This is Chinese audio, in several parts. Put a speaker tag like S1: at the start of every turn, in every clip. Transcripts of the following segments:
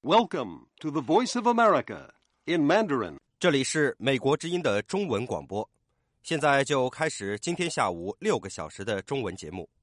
S1: Welcome to the Voice of America in Mandarin.
S2: 这里是美国之音的中文广播，现在就开始今天下午6个小时的中文节目。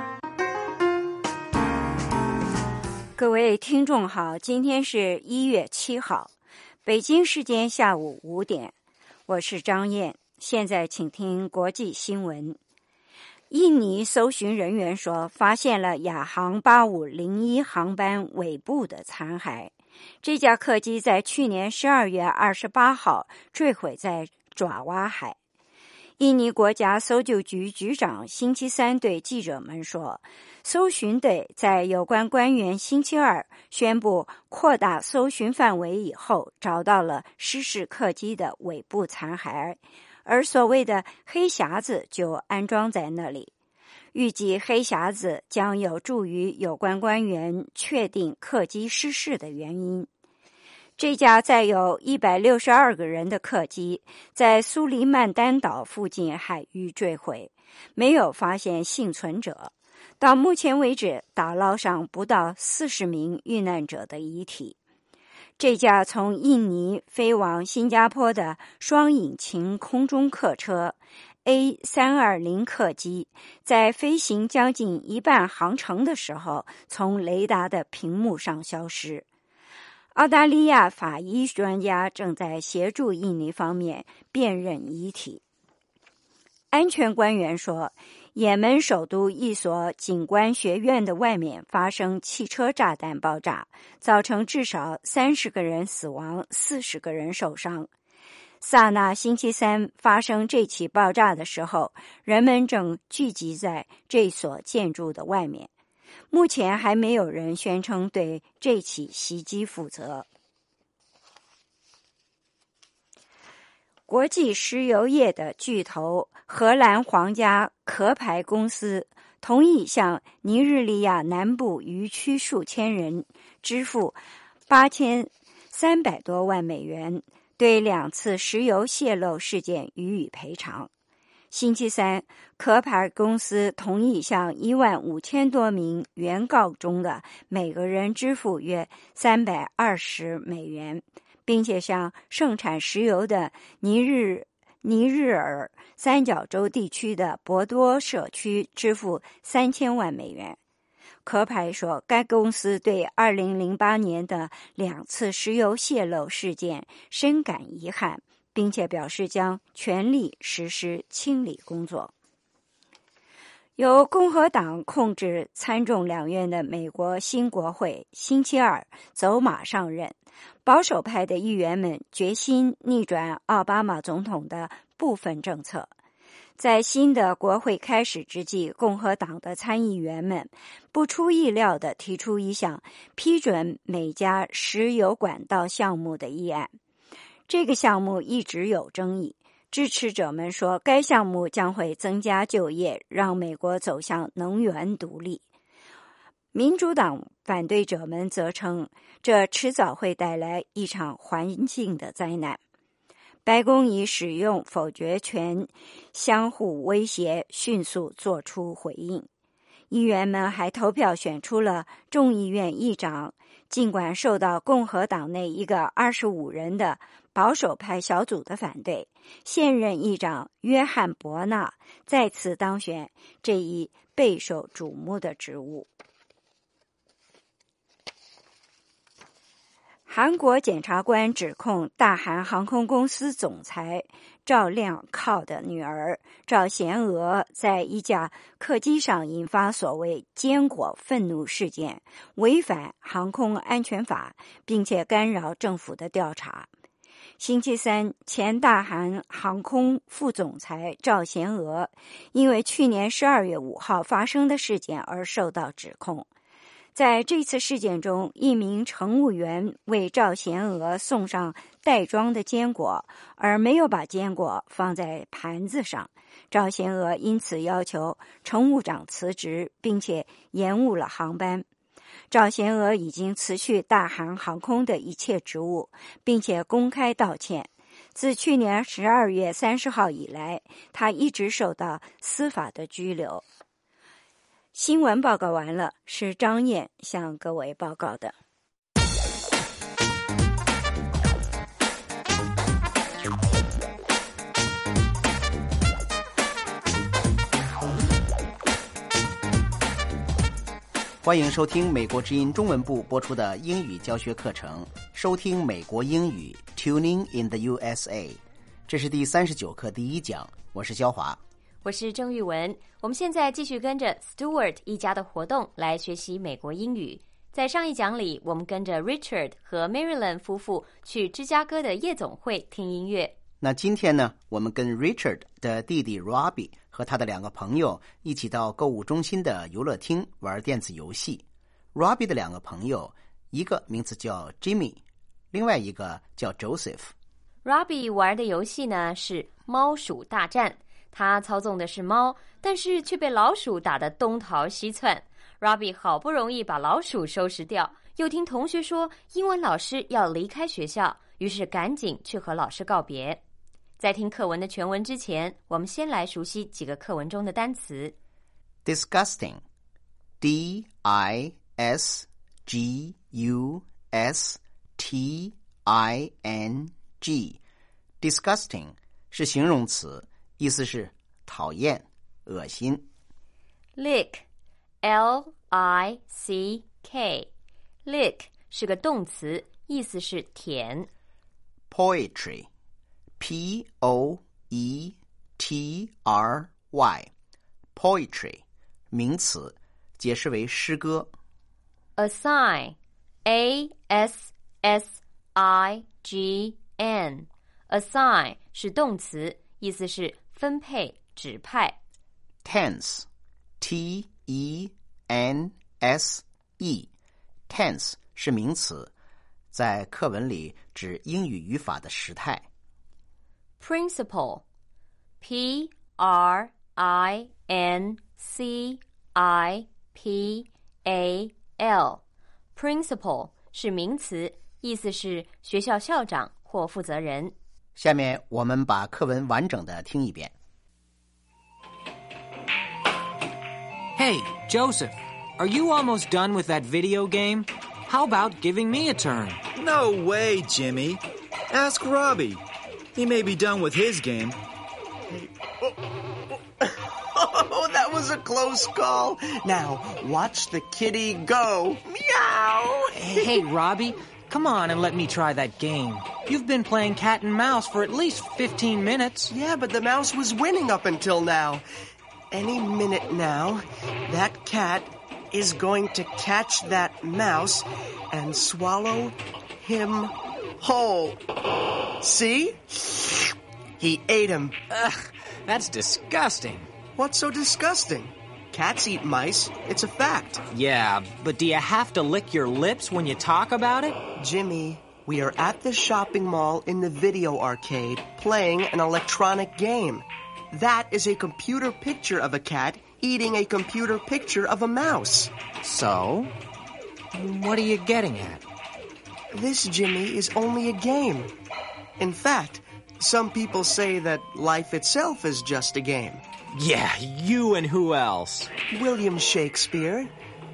S3: 各位听众好，今天是1月7号，北京时间下午5点，我是张燕，现在请听国际新闻。印尼搜寻人员说，发现了亚航8501航班尾部的残骸。这架客机在去年12月28号坠毁在爪哇海。印尼国家搜救局局长星期三对记者们说，搜寻队在有关官员星期二宣布扩大搜寻范围以后，找到了失事客机的尾部残骸，而所谓的黑匣子就安装在那里。预计黑匣子将有助于有关官员确定客机失事的原因。这架载有162个人的客机在苏黎曼丹岛附近海域坠毁，没有发现幸存者。到目前为止，打捞上不到40名遇难者的遗体。这架从印尼飞往新加坡的双引擎空中客车 A320 客机在飞行将近一半航程的时候从雷达的屏幕上消失。澳大利亚法医专家正在协助印尼方面辨认遗体。安全官员说，也门首都一所警官学院的外面发生汽车炸弹爆炸，造成至少30个人死亡，40个人受伤。萨那星期三发生这起爆炸的时候，人们正聚集在这所建筑的外面。目前还没有人宣称对这起袭击负责。国际石油业的巨头荷兰皇家壳牌公司同意向尼日利亚南部渔区数千人支付8300多万美元，对2次石油泄漏事件予以赔偿。星期三，壳牌公司同意向15000多名原告中的每个人支付约320美元，并且向盛产石油的尼日尔三角洲地区的博多社区支付3000万美元。壳牌说，该公司对2008年的2次石油泄漏事件深感遗憾，并且表示将全力实施清理工作。由共和党控制参众两院的美国新国会星期二走马上任，保守派的议员们决心逆转奥巴马总统的部分政策。在新的国会开始之际，共和党的参议员们不出意料地提出一项批准每家石油管道项目的议案。这个项目一直有争议，支持者们说该项目将会增加就业，让美国走向能源独立。民主党反对者们则称，这迟早会带来一场环境的灾难。白宫以使用否决权相互威胁，迅速做出回应。议员们还投票选出了众议院议长，尽管受到共和党内一个25人的保守派小组的反对，现任议长约翰伯纳再次当选这一备受瞩目的职务。韩国检察官指控大韩航空公司总裁赵亮靠的女儿赵贤娥在一架客机上引发所谓坚果愤怒事件，违反航空安全法，并且干扰政府的调查。星期三，前大韩航空副总裁赵贤娥因为去年12月5号发生的事件而受到指控。在这次事件中，一名乘务员为赵贤娥送上袋装的坚果，而没有把坚果放在盘子上。赵贤娥因此要求乘务长辞职，并且延误了航班。赵贤娥已经辞去大韩航空的一切职务，并且公开道歉。自去年12月30号以来，他一直受到司法的拘留。新闻报告完了，是张燕向各位报告的。
S4: 欢迎收听美国之音中文部播出的英语教学课程，收听美国英语 Tuning in the USA。 这是第39课第1讲，我是肖华，
S5: 我是郑玉文。我们现在继续跟着 Stewart 一家的活动来学习美国英语。在上一讲里，我们跟着 Richard 和 Marilyn 夫妇去芝加哥的夜总会听音乐。
S4: 那今天呢，我们跟 Richard 的弟弟 Robbie 和他的2个朋友一起到购物中心的游乐厅玩电子游戏。Robbie 的2个朋友，一个名字叫 Jimmy， 另外一个叫 Joseph。Robbie
S5: 玩的游戏呢是猫鼠大战，他操纵的是猫，但是却被老鼠打得东逃西窜。Robbie 好不容易把老鼠收拾掉，又听同学说英文老师要离开学校，于是赶紧去和老师告别。在听课文的全文之前，我们先来熟悉几个课文中的单词。
S4: Disgusting D-I-S-G-U-S-T-I-N-G Disgusting 是形容词，意思是讨厌、恶心。
S5: Lick L-I-C-K Lick 是个动词，意思是舔。
S4: Poetry P-O-E-T-R-Y Poetry 名词，解释为诗歌。
S5: Assign A-S-S-I-G-N Assign 是动词，意思是分配、指派。
S4: Tense T-E-N-S-E Tense 是名词，在课文里指英语语法的时态。
S5: Principal P-R-I-N-C-I-P-A-L Principal 是名词，意思是学校校长或负责人。
S4: 下面我们把课文完整的听一遍。
S6: Hey, Joseph, are you almost done with that video game? How about giving me a turn?
S7: No way, Jimmy. Ask Robbie. He may be done with his game.
S8: Oh, that was a close call. Now, watch the kitty go. Meow!
S6: Hey, Robbie, come on and let me try that game. You've been playing cat and mouse for at least 15 minutes.
S8: Yeah, but the mouse was winning up until now. Any minute now, that cat is going to catch that mouse and swallow him whole. See? He ate him.
S6: Ugh, that's disgusting.
S8: What's so disgusting? Cats eat mice. It's a fact.
S6: Yeah, but do you have to lick your lips when you talk about it?
S8: Jimmy, we are at the shopping mall in the video arcade playing an electronic game. That is a computer picture of a cat eating a computer picture of a mouse.
S6: So? What are you getting at?
S8: This, Jimmy, is only a game. In fact, some people say that life itself is just a game.
S6: Yeah, you and who else?
S8: William Shakespeare.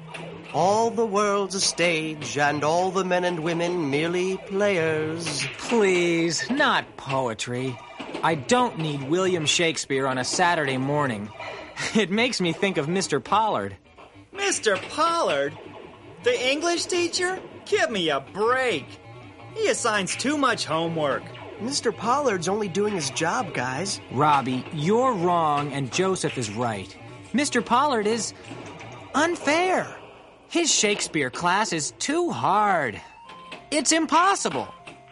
S8: All the world's a stage, and all the men and women merely players.
S6: Please, not poetry. I don't need William Shakespeare on a Saturday morning. It makes me think of Mr. Pollard.
S7: Mr. Pollard? The English teacher? Give me a break. He assigns too much homework.
S8: Mr. Pollard's only doing his job, guys.
S6: Robbie, you're wrong and Joseph is right. Mr. Pollard is unfair. His Shakespeare class is too hard. It's impossible.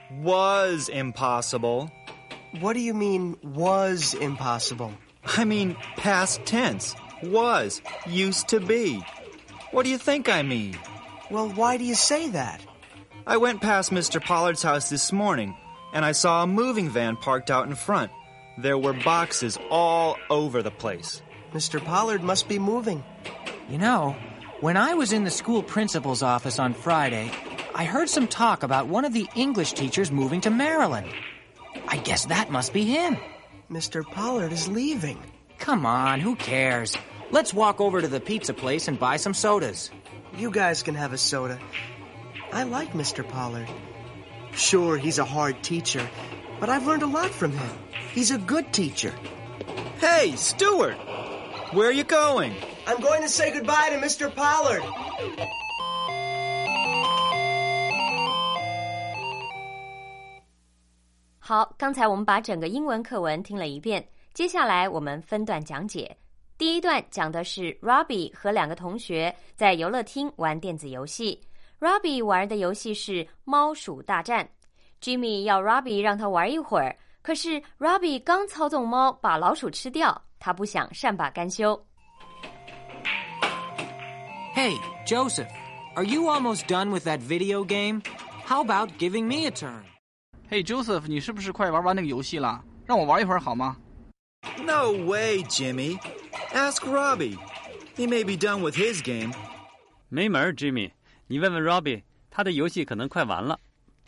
S7: Was impossible.
S8: What do you mean, was impossible?
S7: I mean, past tense. Was. Used to be. What do you think I mean?
S8: Well, why do you say that?
S7: I went past Mr. Pollard's house this morning, and I saw a moving van parked out in front. There were boxes all over the place.
S8: Mr. Pollard must be moving.
S6: You know, when I was in the school principal's office on Friday, I heard some talk about one of the English teachers moving to Maryland. I guess that must be him.
S8: Mr. Pollard is leaving.
S6: Come on, who cares? Let's walk over to the pizza place and buy some sodas.
S8: You guys can have a soda. I like Mr. Pollard. Sure, he's a hard teacher, but I've learned a lot from him. He's a good teacher.
S7: Hey, Stewart! Where are you going?
S8: I'm going to say goodbye to Mr. Pollard.
S5: 好，刚才我们把整个英文课文听了一遍，接下来我们分段讲解。第一段讲的是 Robbie 和2个同学在游乐厅玩电子游戏。Robbie 玩的游戏是猫鼠大战。Jimmy 要 Robbie 让他玩一会儿，可是 Robbie 刚操纵猫把老鼠吃掉，他不想善罢甘休。
S6: Hey, Joseph, are you almost done with that video game? How about giving me a turn?
S9: Hey, Joseph, 你是不是快玩完那个游戏了？让我玩一会儿好吗？
S7: No way, Jimmy. Ask Robbie. He may be done with his game.
S10: 没门 Jimmy. 你问问 Robbie, 他的游戏可能快完了。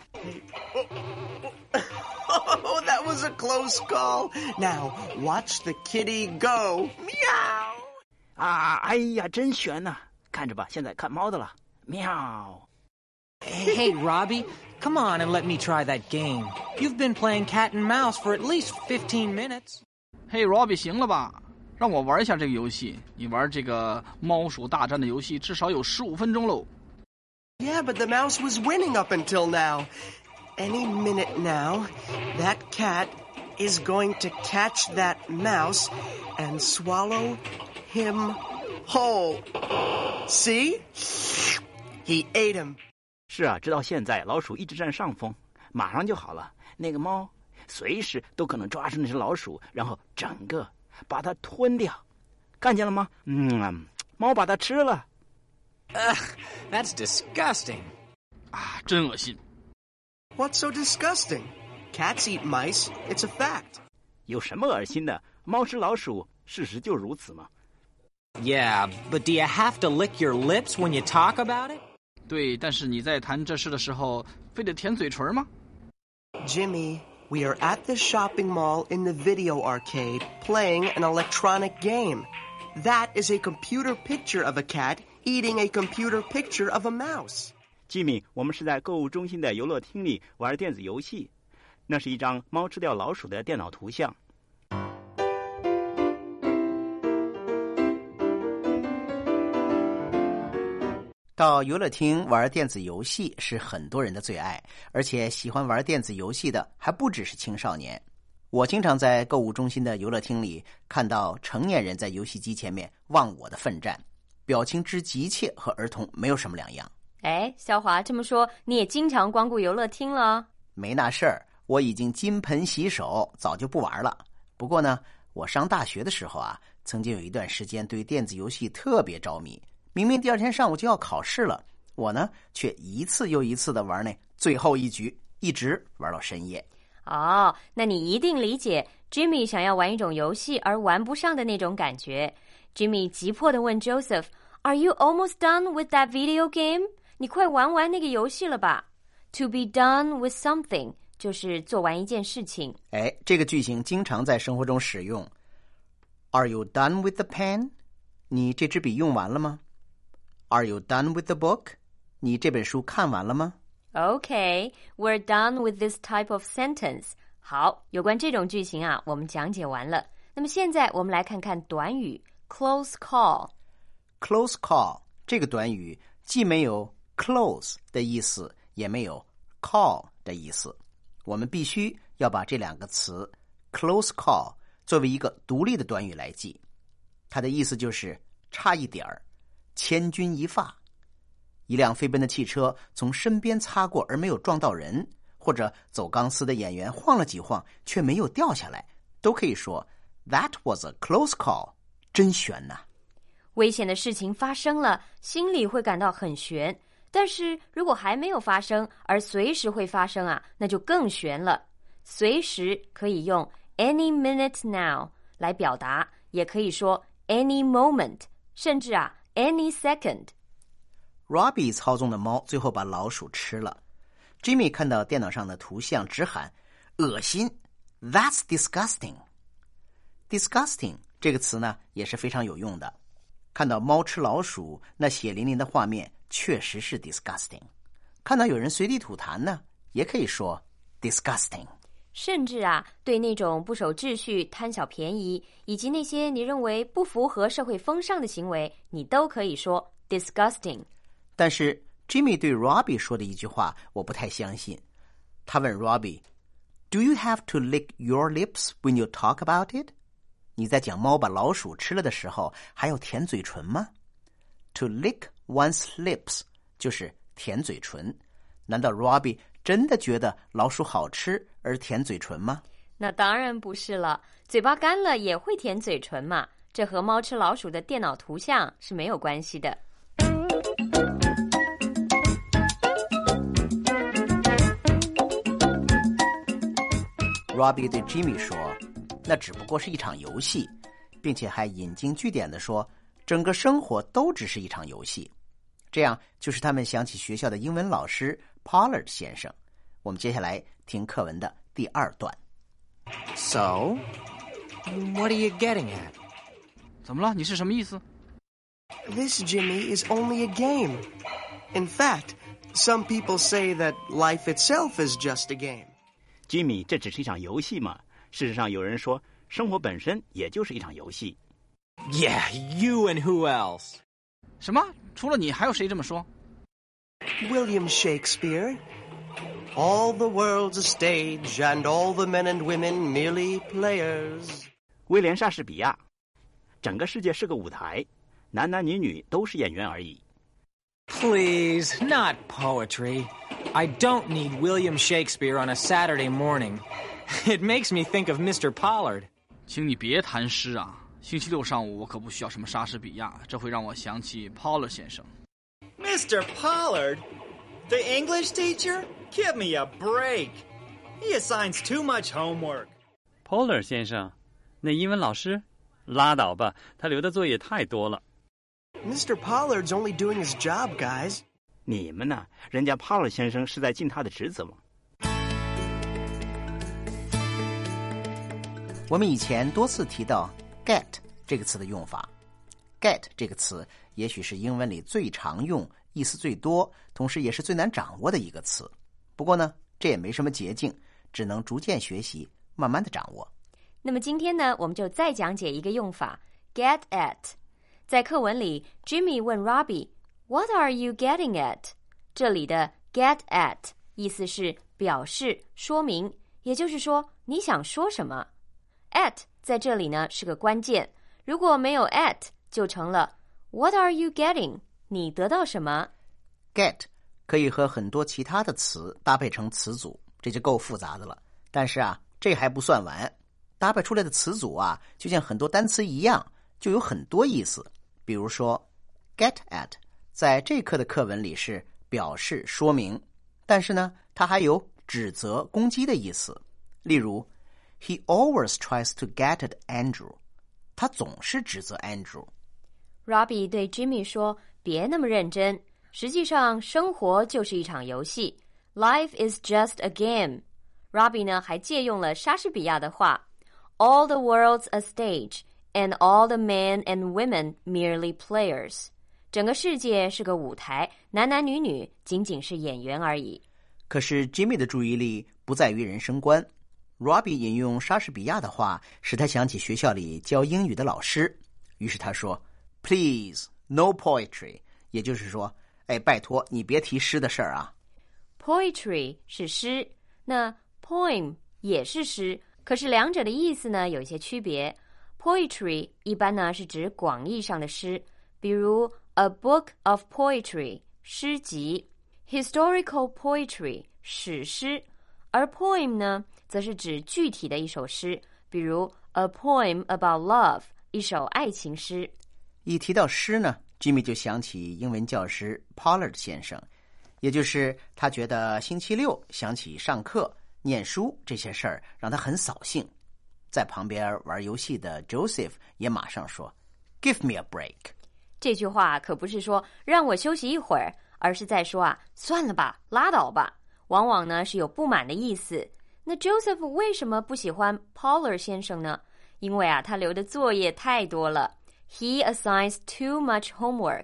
S8: Oh, that was a close call. Now, watch the kitty go. Meow.
S4: 啊，哎呀，真悬呐！看着吧，现在看猫的了。喵。
S6: Hey, Robbie, come on and let me try that game. You've been playing cat and mouse for at least 15 minutes.
S9: Hey, Robbie, 行了吧？让我玩一下这个游戏。你玩这个猫鼠大战的游戏至少有15分钟喽。
S8: Yeah, but the mouse was winning up until now. Any minute now, that cat is going to catch that mouse and swallow him whole. See? He ate him.
S11: 是啊，直到现在，老鼠一直占上风，马上就好了。那个猫随时都可能抓住那只老鼠，然后整个把它吞掉。看见了吗？猫把它吃了。
S6: That's disgusting.
S9: 啊，真恶心。
S8: What's so disgusting? Cats eat mice. It's a fact.
S11: 有什么恶心的？猫吃老鼠，事实就如此嘛。
S6: Yeah, but do you have to lick your lips when you talk about it?
S9: 对，但是你在谈这事的时候，非得舔嘴唇吗？
S8: Jimmy, we are at the shopping mall in the video arcade playing an electronic game. That is a computer picture of a cat eating a computer picture of a mouse.
S11: Jimmy, 我们是在购物中心的游乐厅里玩电子游戏，那是一张猫吃掉老鼠的电脑图像。
S4: 到游乐厅玩电子游戏是很多人的最爱，而且喜欢玩电子游戏的还不只是青少年。我经常在购物中心的游乐厅里看到成年人在游戏机前面忘我的奋战，表情之急切和儿童没有什么两样。
S5: 哎，肖华，这么说你也经常光顾游乐厅了？
S4: 没那事儿，我已经金盆洗手，早就不玩了。不过呢，我上大学的时候啊，曾经有一段时间对电子游戏特别着迷。明明第二天上午就要考试了，我呢却一次又一次的玩那最后一局，一直玩到深夜。
S5: 哦，那你一定理解 Jimmy 想要玩一种游戏而玩不上的那种感觉。Jimmy 急迫地问 Joseph, Are you almost done with that video game? 你快玩完那个游戏了吧？ To be done with something 就是做完一件事情。
S4: 哎，这个句型经常在生活中使用。Are you done with the pen? 你这支笔用完了吗？ Are you done with the book? 你这本书看完了吗？
S5: Okay, we're done with this type of sentence. 好，有关这种句型啊，我们讲解完了。那么现在我们来看看短语 close call.
S4: Close call 这个短语既没有 close 的意思，也没有 call 的意思。我们必须要把这两个词 close call 作为一个独立的短语来记。它的意思就是差一点儿，千钧一发。一辆飞奔的汽车从身边擦过而没有撞到人，或者走钢丝的演员晃了几晃却没有掉下来，都可以说 That was a close call. 真悬呐！
S5: 危险的事情发生了，心里会感到很悬。但是如果还没有发生，而随时会发生啊，那就更悬了。随时可以用 any minute now 来表达，也可以说 any moment， 甚至啊 any second。Robbie
S4: 操纵的猫最后把老鼠吃了。Jimmy 看到电脑上的图像直喊恶心 That's disgusting. Disgusting 这个词呢也是非常有用的。看到猫吃老鼠，那血淋淋的画面确实是 disgusting。看到有人随地吐痰呢，也可以说 disgusting。
S5: 甚至对那种不守秩序、贪小便宜，以及那些你认为不符合社会风尚的行为，你都可以说 disgusting。
S4: 但是 Jimmy 对 Robbie 说的一句话我不太相信。他问 Robbie, Do you have to lick your lips when you talk about it? 你在讲猫把老鼠吃了的时候还要舔嘴唇吗？ To lick one's lips 就是舔嘴唇。难道 Robbie 真的觉得老鼠好吃而舔嘴唇吗？
S5: 那当然不是了，嘴巴干了也会舔嘴唇嘛，这和猫吃老鼠的电脑图像是没有关系的。
S4: Robbie 对 Jimmy 说，那只不过是一场游戏，并且还引经据典地说，整个生活都只是一场游戏。这样就使他们想起学校的英文老师 Pollard 先生。我们接下来听课文的第2段。
S6: So, what are you getting at?
S9: 怎么了？你是什么意思？
S8: This, Jimmy, is only a game. In fact, some people say that life itself is just a game.
S11: Jimmy, 这只是一场游戏嘛。事实上有人说生活本身也就是一场游戏。
S6: Yeah, you and who else?
S9: 什么？除了你还有谁这么说？
S8: William Shakespeare. All the world's a stage, and all the men and women merely players.
S11: 威廉·莎士比亚，整个世界是个舞台，男男女女都是演员而已。
S6: Please, not poetry. I don't need William Shakespeare on a Saturday morning. It makes me think of Mr. Pollard.
S9: 请你别谈诗啊！星期六上午我可不需要什么莎士比亚，这会让我想起 Pollard 先生。
S7: Mr. Pollard? The English teacher? Give me a break. He assigns too much homework.
S10: Pollard 先生，那英文老师？拉倒吧，他留的作业太多了。
S8: Mr. Pollard's only doing his job, guys.
S11: 你们呢？人家 Pollard 先生是在尽他的职责吗？
S4: 我们以前多次提到 get 这个词的用法。get 这个词也许是英文里最常用、意思最多，同时也是最难掌握的一个词。不过呢，这也没什么捷径，只能逐渐学习，慢慢的掌握。
S5: 那么今天呢，我们就再讲解一个用法 get at。 在课文里 Jimmy 问 Robbie What are you getting at？ 这里的 get at 意思是表示、说明，也就是说你想说什么。 at 在这里呢是个关键，如果没有 at 就成了 What are you getting？ 你得到什么？
S4: get 可以和很多其他的词搭配成词组，这就够复杂的了。但是这还不算完，搭配出来的词组就像很多单词一样，就有很多意思。比如说 get at 在这课的课文里是表示、说明，但是呢，它还有指责、攻击的意思。例如 He always tries to get at Andrew， 他总是指责 Andrew。
S5: Robbie 对 Jimmy 说别那么认真，实际上生活就是一场游戏， Life is just a game。 Robbie 呢还借用了莎士比亚的话 All the world's a stage and all the men and women merely players。 整个世界是个舞台，男男女女仅仅是演员而已。
S4: 可是 Jimmy 的注意力不在于人生观。 Robbie 引用莎士比亚的话，使他想起学校里教英语的老师，于是他说 Please, no poetry， 也就是说，拜托你别提诗的事儿啊。
S5: Poetry 是诗，那 poem 也是诗，可是两者的意思呢有一些区别。 Poetry 一般呢是指广义上的诗，比如 a book of poetry 诗集， historical poetry 史诗，而 poem 呢则是指具体的一首诗，比如 a poem about love 一首爱情诗。
S4: 一提到诗呢， Jimmy 就想起英文教师 Pollard 先生，也就是他觉得星期六想起上课、念书这些事儿让他很扫兴。在旁边玩游戏的 Joseph 也马上说 Give me a break。
S5: 这句话可不是说让我休息一会儿，而是在说算了吧，拉倒吧，往往呢是有不满的意思。那 Joseph 为什么不喜欢 Pollard 先生呢？因为他留的作业太多了， He assigns too much homework。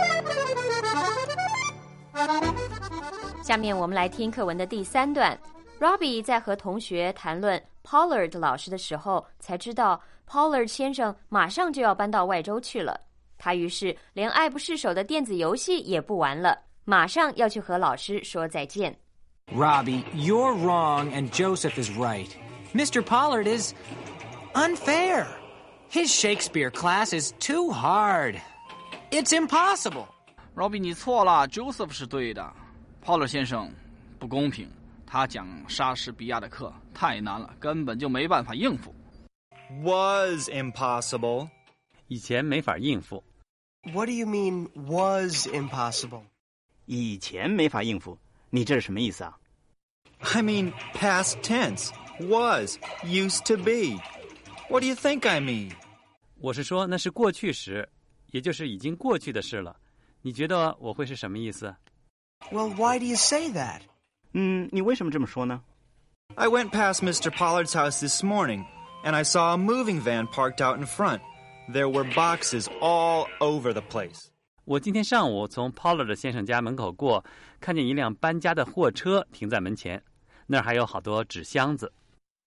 S5: 下面我们来听课文的第3段 Robbie 在和同学谈论 Pollard 老师的时候，才知道 Pollard 先生马上就要搬到外州去了。他于是连爱不释手的电子游戏也不玩了，马上要去和老师说再见。
S6: Robbie, you're wrong and Joseph is right. Mr. Pollard is unfair. His Shakespeare class is too hard. It's impossible.
S9: Robbie 你错了 ，Joseph 是对的。Pollard 先生不公平，他讲莎士比亚的课太难了，根本就没办法应付。
S7: Was impossible.
S10: 以前没法应付。
S8: What do you mean, was impossible?
S11: 以前没法应付，你这是什么意思啊？
S7: I mean past tense. Was, used to be. What do you think I mean?
S10: 我是说那是过去时，也就是已经过去的事了。你觉得我会是什么意思？
S8: Well, why do you say that?
S11: 你为什么这么说呢？
S7: I went past Mr. Pollard's house this morning, and I saw a moving van parked out in front. There were boxes all over the place.
S10: 我今天上午从 Pollard 先生家门口过，看见一辆搬家的货车停在门前，那儿还有好多纸箱子。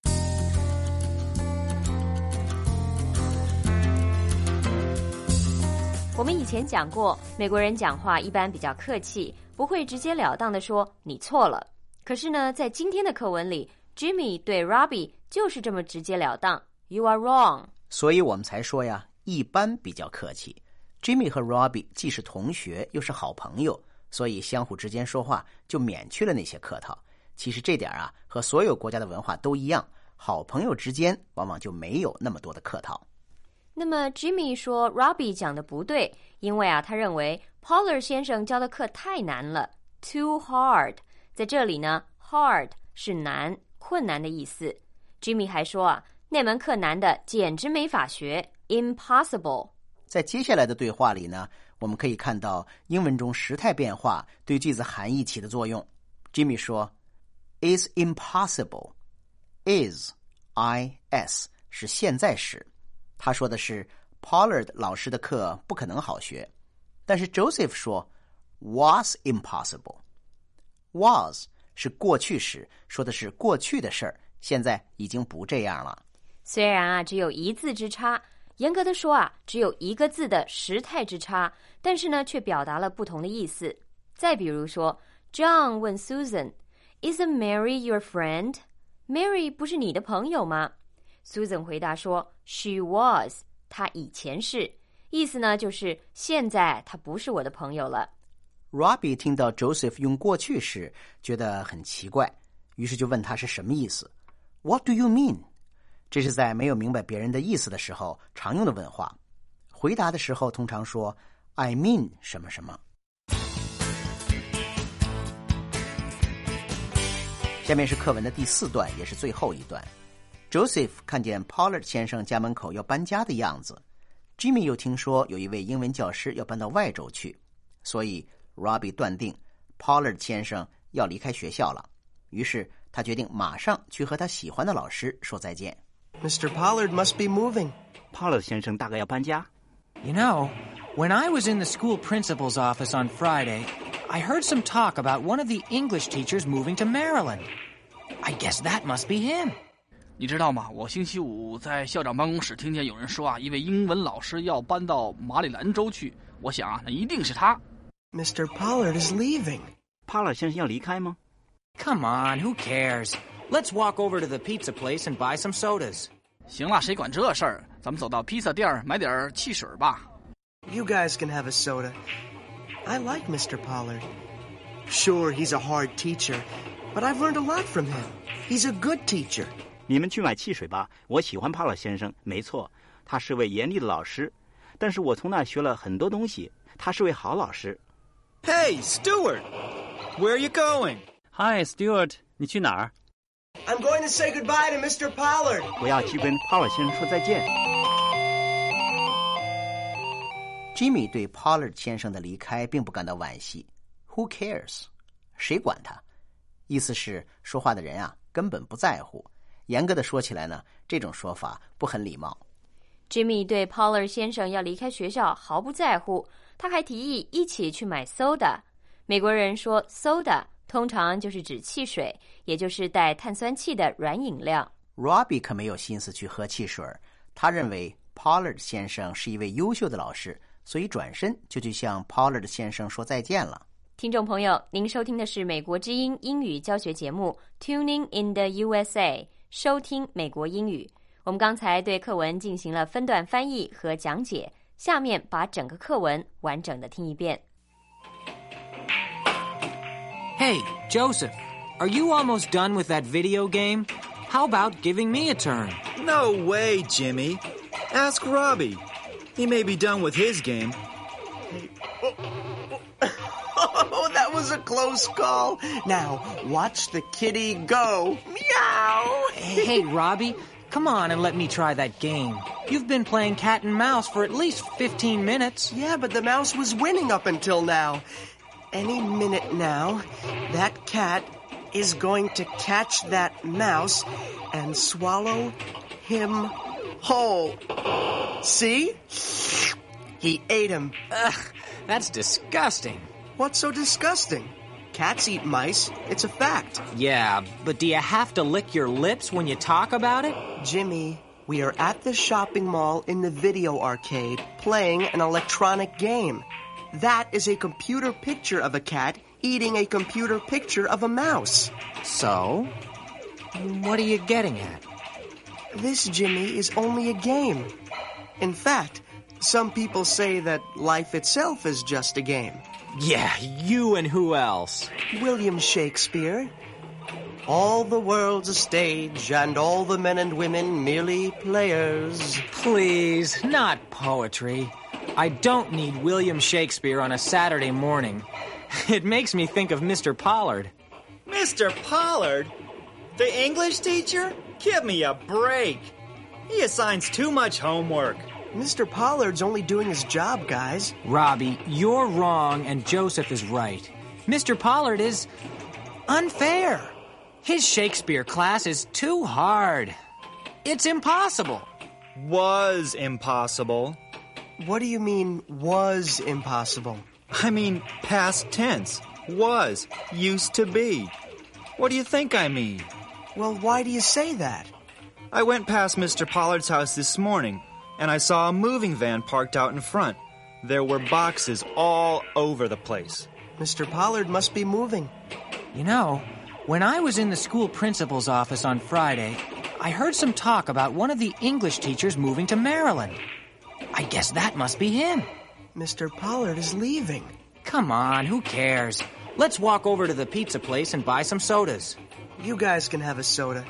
S5: 我们以前讲过，美国人讲话一般比较客气，不会直截了当的说你错了。可是呢，在今天的课文里 Jimmy 对 Robbie 就是这么直截了当 You are wrong。
S4: 所以我们才说呀，一般比较客气。Jimmy 和 Robbie 既是同学又是好朋友，所以相互之间说话就免去了那些客套。其实这点啊，和所有国家的文化都一样，好朋友之间往往就没有那么多的客套。
S5: 那么 Jimmy 说 Robbie 讲的不对，因为他认为 Pollard 先生教的课太难了 Too hard。 在这里呢 hard 是难困难的意思。 Jimmy 还说那门课难的简直没法学 Impossible。
S4: 在接下来的对话里呢，我们可以看到英文中时态变化对句子含义起的作用。 Jimmy 说 is impossible。 is is 是现在时，他说的是 Pollard 老师的课不可能好学。但是 Joseph 说 was impossible。 was 是过去时，说的是过去的事儿，现在已经不这样了。
S5: 虽然只有一字之差，严格的说只有一个字的时态之差，但是呢却表达了不同的意思。再比如说 John 问 Susan Isn't Mary your friend? Mary 不是你的朋友吗？ Susan 回答说 She was， 她以前是，意思呢就是现在她不是我的朋友了。
S4: Robbie 听到 Joseph 用过去时觉得很奇怪，于是就问他是什么意思。 What do you mean？ 这是在没有明白别人的意思的时候常用的问话。回答的时候通常说 I mean 什么什么。下面是课文的第4段，也是最后一段。 Joseph 看见 Pollard 先生家门口要搬家的样子， Jimmy 又听说有一位英文教师要搬到外州去，所以 Robbie 断定 Pollard 先生要离开学校了，于是他决定马上去和他喜欢的老师说再见。
S8: Mr. Pollard must be moving.
S11: Pollard 先生大概要搬家。
S6: You know, when I was in the school principal's office on Friday, I heard some talk about one of the English teachers moving to Maryland. I guess that must be him.
S9: 你知道吗？我星期五在校长办公室听见有人说一位英文老师要搬到马里兰州去。我想那一定是他。
S8: Mr. Pollard is leaving.
S11: Pollard 先生要离开吗？
S6: Come on, who cares? Let's walk over to the pizza place and buy some sodas.
S9: 行了，谁管这事儿？咱们走到披萨店买点汽水吧。
S8: You guys can have a soda. I like Mr. Pollard. Sure, he's a hard teacher, but I've learned a lot from him. He's a good teacher.
S11: 你们去买汽水吧，我喜欢 Pollard 先生，没错，他是位严厉的老师，但是我从那儿学了很多东西，他是位好老师。
S7: Hey, Stuart! Where are you going?
S10: Hi, Stuart. 你去哪儿？
S8: I'm going to say goodbye to Mr. Pollard.
S11: 我要去跟 Pollard 先生说再见。
S4: Jimmy 对 Pollard 先生的离开并不感到惋惜。Who cares？ 谁管他？意思是说话的人根本不在乎。严格的说起来呢，这种说法不很礼貌。
S5: Jimmy 对 Pollard 先生要离开学校毫不在乎，他还提议一起去买 soda。美国人说 soda 通常就是指汽水，也就是带碳酸气的软饮料。
S4: Robbie 可没有心思去喝汽水，他认为 Pollard 先生是一位优秀的老师，所以转身就去向 Pollard 先生说再见了。
S5: 听众朋友，您收听的是美国之音英语教学节目 Tuning in the USA， 收听美国英语。我们刚才对课文进行了分段翻译和讲解，下面把整个课文完整的听一遍。
S6: Hey, Joseph, are you almost done with that video game? How about giving me a turn?
S7: No way, Jimmy. Ask Robbie. He may be done with his game.
S8: Oh, that was a close call. Now, watch the kitty go. Meow!
S6: Hey, Robbie, come on and let me try that game. You've been playing cat and mouse for at least 15 minutes.
S8: Yeah, but the mouse was winning up until now. Any minute now, that cat is going to catch that mouse and swallow him whole. See? He ate him.
S6: Ugh, that's disgusting.
S8: What's so disgusting? Cats eat mice. It's a fact.
S6: Yeah, but do you have to lick your lips when you talk about it?
S8: Jimmy, we are at the shopping mall in the video arcade playing an electronic game. That is a computer picture of a cat eating a computer picture of a mouse.
S6: So? What are you getting at?
S8: This, Jimmy, is only a game. In fact, some people say that life itself is just a game.
S6: Yeah, you and who else?
S8: William Shakespeare. All the world's a stage, and all the men and women merely players.
S6: Please, not poetry. I don't need William Shakespeare on a Saturday morning. It makes me think of Mr. Pollard.
S7: Mr. Pollard? The English teacher? Give me a break. He assigns too much homework.
S8: Mr. Pollard's only doing his job, guys.
S6: Robbie, you're wrong and Joseph is right. Mr. Pollard is unfair. His Shakespeare class is too hard. It's impossible.
S7: Was impossible.
S8: What do you mean, was impossible?
S7: I mean, past tense. Was. Used to be. What do you think I mean?
S8: Well, why do you say that?
S7: I went past Mr. Pollard's house this morning, and I saw a moving van parked out in front. There were boxes all over the place.
S8: Mr. Pollard must be moving.
S6: You know, when I was in the school principal's office on Friday, I heard some talk about one of the English teachers moving to Maryland. I guess that must be him.
S8: Mr. Pollard is leaving.
S6: Come on, who cares? Let's walk over to the pizza place and buy some sodas.
S8: You guys can have a soda.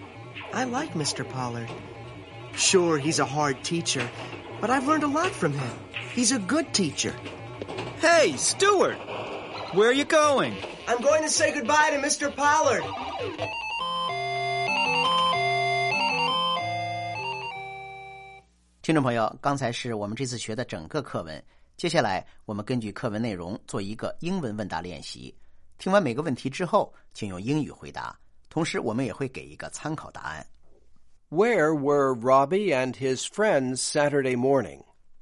S8: I like Mr. Pollard. Sure, he's a hard teacher, but I've learned a lot from him. He's a good teacher.
S7: Hey, Stuart! Where are you going?
S8: I'm going to say goodbye to Mr. Pollard.
S4: 听众朋友，刚才是我们这次学的整个课文，接下来我们根据课文内容做一个英文问答练习。听完每个问题之后，请用英语回答，同时我们也会给一个参考答案。
S1: Where were Robbie and his friends Saturday morning?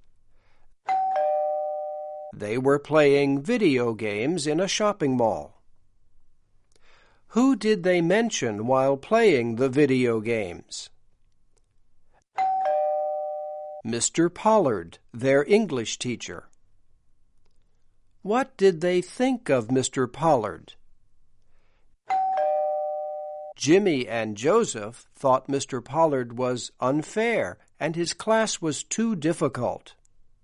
S1: They were playing video games in a shopping mall. Who did they mention while playing the video games? Mr. Pollard, their English teacher. What did they think of Mr. Pollard? Jimmy and Joseph thought Mr. Pollard was unfair and his class was too difficult.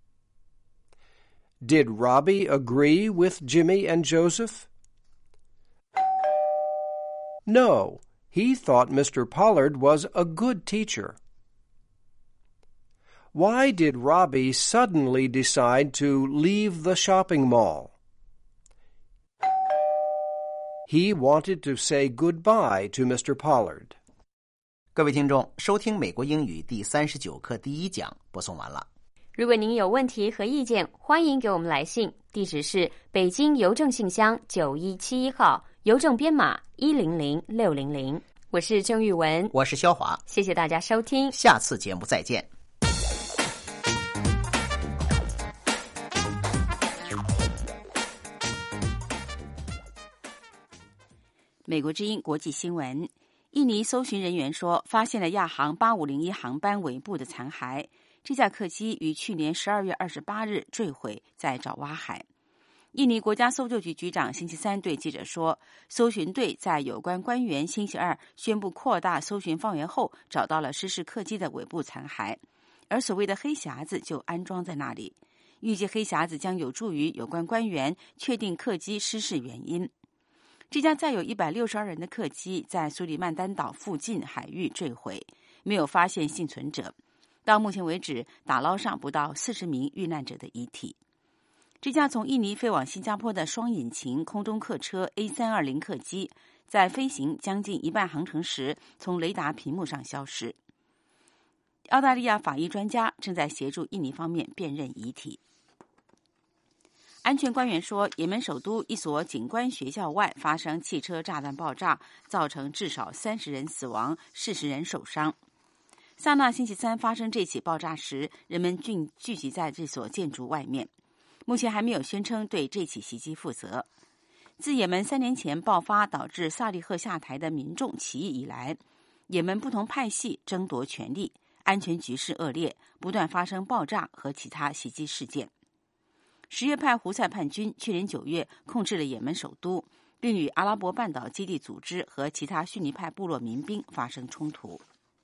S1: Did Robbie agree with Jimmy and Joseph? No, he thought Mr. Pollard was a good teacher. Why did Robbie suddenly decide to leave the shopping mall? He wanted to say goodbye to Mr. Pollard.
S4: 各位听众，收听美国英语第39课第1讲播送完了。
S5: 如果您有问题和意见，欢迎给我们来信，地址是北京邮政信箱9171号，邮政编码100600。我是郑玉文，
S4: 我是肖华，
S5: 谢谢大家收听，
S4: 下次节目再见。
S12: 美国之音国际新闻，印尼搜寻人员说，发现了亚航8501航班尾部的残骸。这架客机于去年12月28日坠毁在爪哇海。印尼国家搜救局局长星期三对记者说，搜寻队在有关官员星期二宣布扩大搜寻范围后，找到了失事客机的尾部残骸，而所谓的黑匣子就安装在那里。预计黑匣子将有助于有关官员确定客机失事原因。这架载有162人的客机在苏里曼丹岛附近海域坠毁，没有发现幸存者。到目前为止，打捞上不到40名遇难者的遗体。这架从印尼飞往新加坡的双引擎空中客车 A320 客机，在飞行将近一半航程时，从雷达屏幕上消失。澳大利亚法医专家正在协助印尼方面辨认遗体。安全官员说，也门首都一所警官学校外发生汽车炸弹爆炸，造成至少30人死亡，40人受伤。萨那星期三发生这起爆炸时，人们聚集在这所建筑外面。目前还没有宣称对这起袭击负责。自也门3年前爆发导致萨利赫下台的民众起义以来，也门不同派系争夺权力，安全局势恶劣，不断发生爆炸和其他袭击事件。什叶派胡塞叛军去年9月控制了也门首都，并与阿拉伯半岛基地组织和其他逊尼派部落民兵发生冲突。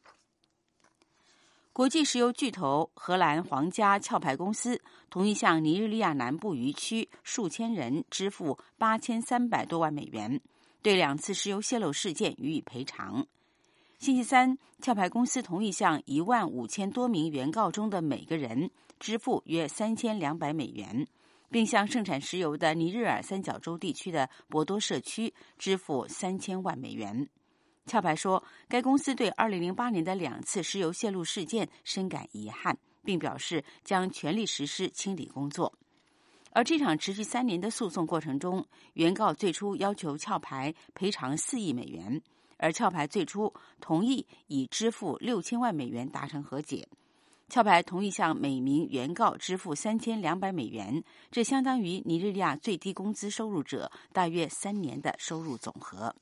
S12: 国际石油巨头荷兰皇家壳牌公司同意向尼日利亚南部渔区数千人支付8300多万美元，对2次石油泄漏事件予以赔偿。星期三，壳牌公司同意向15000多名原告中的每个人支付约3200美元，并向盛产石油的尼日尔三角洲地区的博多社区支付3000万美元。壳牌说，该公司对2008年的2次石油泄露事件深感遗憾，并表示将全力实施清理工作。而这场持续3年的诉讼过程中，原告最初要求壳牌赔偿4亿美元，而壳牌最初同意以支付6000万美元达成和解。壳牌同意向每名原告支付3200美元，这相当于尼日利亚最低工资收入者大约3年的收入总和。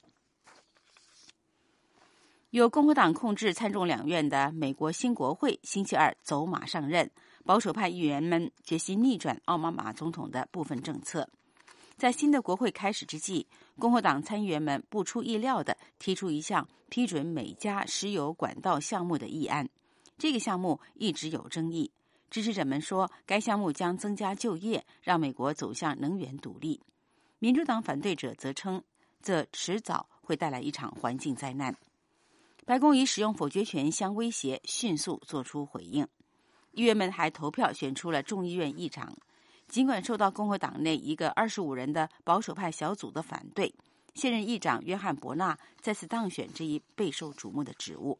S12: 由共和党控制参众两院的美国新国会星期二走马上任，保守派议员们决心逆转奥巴马总统的部分政策。在新的国会开始之际，共和党参议员们不出意料地提出一项批准每家石油管道项目的议案。这个项目一直有争议，支持者们说该项目将增加就业，让美国走向能源独立。民主党反对者则称，这迟早会带来一场环境灾难。白宫以使用否决权相威胁，迅速做出回应。议员们还投票选出了众议院议长，尽管受到共和党内一个25人的保守派小组的反对，现任议长约翰·伯纳再次当选这一备受瞩目的职务。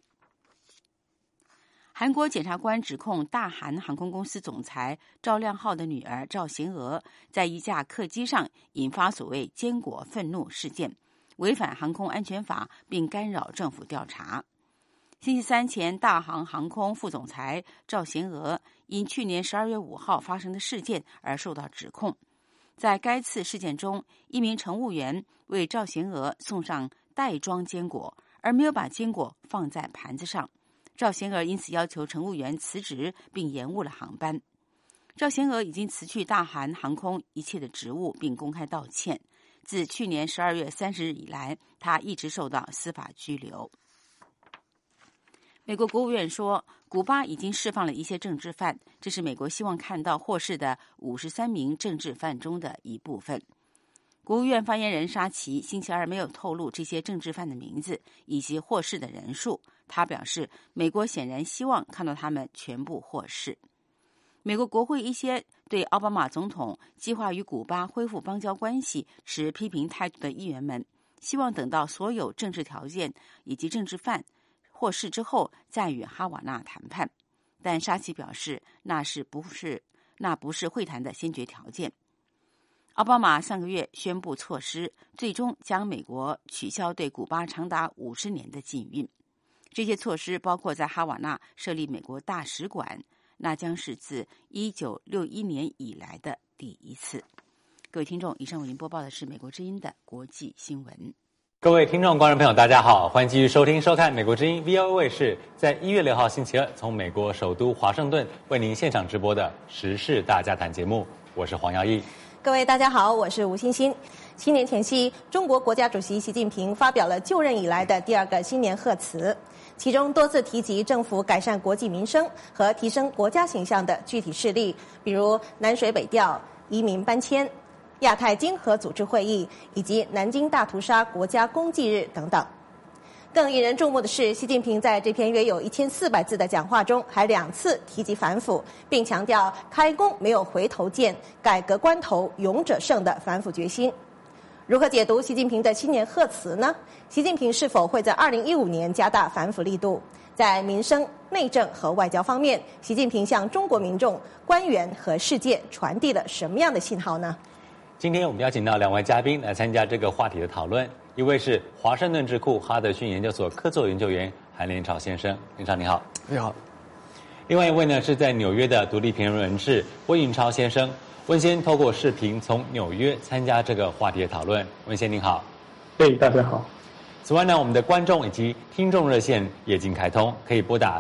S12: 韩国检察官指控大韩航空公司总裁赵亮浩的女儿赵贤娥在一架客机上引发所谓坚果愤怒事件，违反航空安全法并干扰政府调查。星期三前，大韩航空副总裁赵贤娥因去年12月5号发生的事件而受到指控。在该次事件中，一名乘务员为赵贤娥送上袋装坚果，而没有把坚果放在盘子上。赵贤娥因此要求乘务员辞职，并延误了航班。赵贤娥已经辞去大韩航空一切的职务，并公开道歉。自去年12月30日以来，他一直受到司法拘留。美国国务院说，古巴已经释放了一些政治犯，这是美国希望看到获释的53名政治犯中的一部分。国务院发言人沙奇星期二没有透露这些政治犯的名字以及获释的人数。他表示，美国显然希望看到他们全部获释。美国国会一些对奥巴马总统计划与古巴恢复邦交关系持批评态度的议员们，希望等到所有政治条件以及政治犯获释之后再与哈瓦那谈判。但沙奇表示，那不是会谈的先决条件。奥巴马上个月宣布措施，最终将美国取消对古巴长达50年的禁运。这些措施包括在哈瓦那设立美国大使馆，那将是自1961年以来的第一次。各位听众，以上为您播报的是美国之音的国际新闻。
S10: 各位听众、观众朋友，大家好，欢迎继续收听、收看美国之音 VOA 卫视在1月6号星期二从美国首都华盛顿为您现场直播的时事大家谈节目，我是黄耀义。
S13: 各位大家好，我是吴欣欣。新年前夕，中国国家主席习近平发表了就任以来的第2个新年贺词，其中多次提及政府改善国计民生和提升国家形象的具体事例，比如南水北调、移民搬迁、亚太经合组织会议以及南京大屠杀国家公祭日等等。更引人注目的是，习近平在这篇约有1400字的讲话中，还2次提及反腐，并强调开弓没有回头箭，改革关头勇者胜的反腐决心。如何解读习近平的新年贺词呢？习近平是否会在2015年加大反腐力度？在民生、内政和外交方面，习近平向中国民众、官员和世界传递了什么样的信号呢？
S10: 今天我们邀请到2位嘉宾来参加这个话题的讨论，一位是华盛顿智库哈德逊研究所客座研究员韩连朝先生，连朝你好。
S14: 你好。
S10: 另外一位呢是在纽约的独立评论人士温云超先生，温先透过视频从纽约参加这个话题的讨论，温先您好。
S14: 大家好。
S10: 此外呢，我们的观众以及听众热线也已经开通，可以拨打